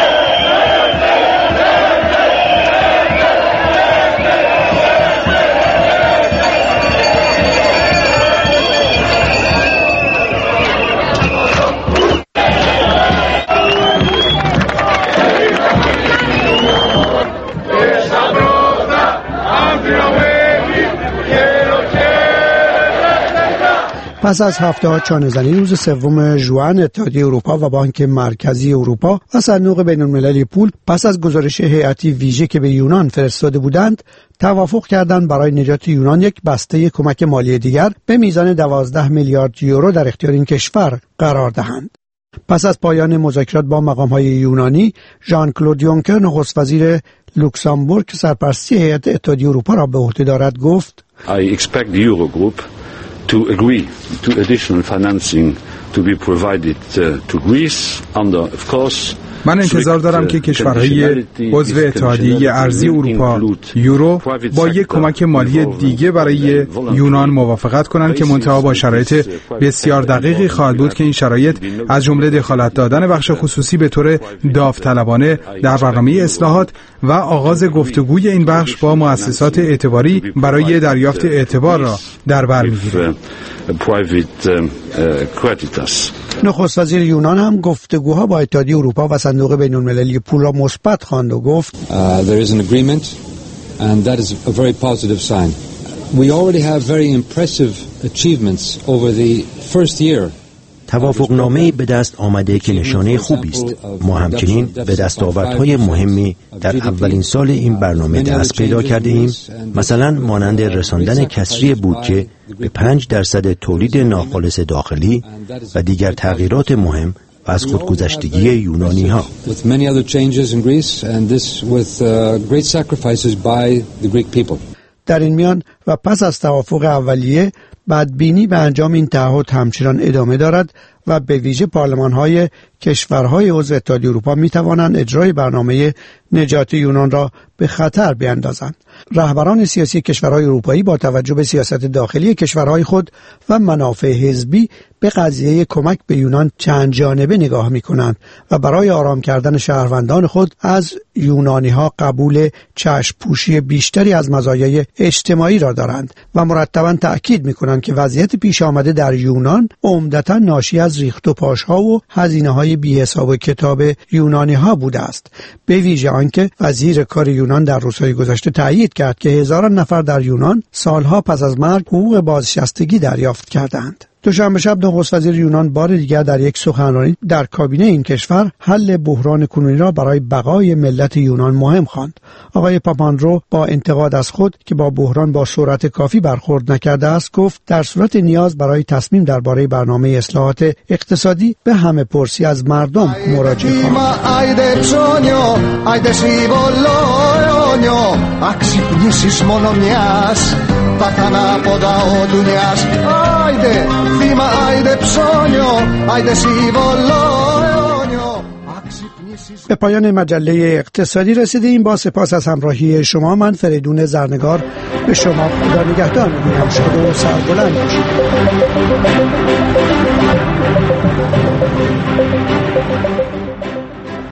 پس از هفته‌ها چانه‌زنی، روز سوم ژوئن اتحادیه اروپا و بانک مرکزی اروپا و صندوق بین‌المللی پول پس از گزارش هیئتی ویژه که به یونان فرستاده بودند، توافق کردند برای نجات یونان یک بسته کمک مالی دیگر به میزان دوازده میلیارد یورو در اختیار این کشور قرار دهند. پس از پایان مذاکرات با مقام‌های یونانی، ژان کلود یونکر نخست وزیر لوکزامبورگ که سرپرستی هیئت اتحادیه اروپا را به عهده دارد گفت: I expect the Eurogroup to agree to additional financing to be provided uh, to Greece under, of course, من انتظار دارم که کشورهای عضو اتحادیه ارضی اروپا یورو با یک کمک مالی دیگه برای یونان موافقت کنند که منتها با شرایط بسیار دقیقی خواهد بود که این شرایط از جمله دخالت دادن بخش خصوصی به طور داوطلبانه در برنامه اصلاحات و آغاز گفتگوی این بخش با مؤسسات اعتباری برای دریافت اعتبار را در بر می‌گیرد. نخست وزیر یونان هم گفتگوها با اتحادیه اروپا و صندوق بین‌المللی پول را مثبت خواند و گفت: uh, there is an agreement and that is a very positive sign. We already have very impressive achievements over the first year. توافقنامه‌ای به دست آمده که نشانه خوبی است. ما همچنین به دستاوردهای مهمی در اولین سال این برنامه دست پیدا کرده ایم، مثلا مانند رساندن کسری بودجه به پنج درصد تولید ناخالص داخلی و دیگر تغییرات مهم و از خودگذشتگی یونانی ها. در این میان و پس از توافق اولیه، بدبینی به انجام این تعهد همچنان ادامه دارد و به ویژه پارلمان‌های کشورهای عضو اتحادیه اروپا می‌توانند اجرای برنامه نجات یونان را به خطر بیاندازند. رهبران سیاسی کشورهای اروپایی با توجه به سیاست داخلی کشورهای خود و منافع حزبی به قضیه کمک به یونان چند جانبه نگاه می‌کنند و برای آرام کردن شهروندان خود از یونانی‌ها قبول چشم پوشی بیشتری از مزایای اجتماعی را دارند و مرتباً تأکید می‌کنند که وضعیت پیش آمده در یونان عمدتاً ناشی از ریخت و پاش‌ها و هزینه‌های بی‌حساب کتاب یونانی‌ها بوده است. به ویژه آنکه وزیر کار یونان در روزهای گذشته تأیید کرد که هزاران نفر در یونان سالها پس از مرگ حقوق بازنشستگی دریافت کردند. دوشنبه شب نخست وزیر یونان بار دیگر در یک سخنرانی در کابینه این کشور حل بحران کنونی را برای بقای ملت یونان مهم خواند. آقای پاپاندرو با انتقاد از خود که با بحران با سرعت کافی برخورد نکرده است گفت در صورت نیاز برای تصمیم درباره برنامه اصلاحات اقتصادی به همه پرسی از مردم مراجعه خواهد. به پایان مجله اقتصادی رسیدیم. با سپاس از همراهی شما، من فریدون زرنگار به شما خدا نگهدار می‌گویم. شاد و سربلند باشید.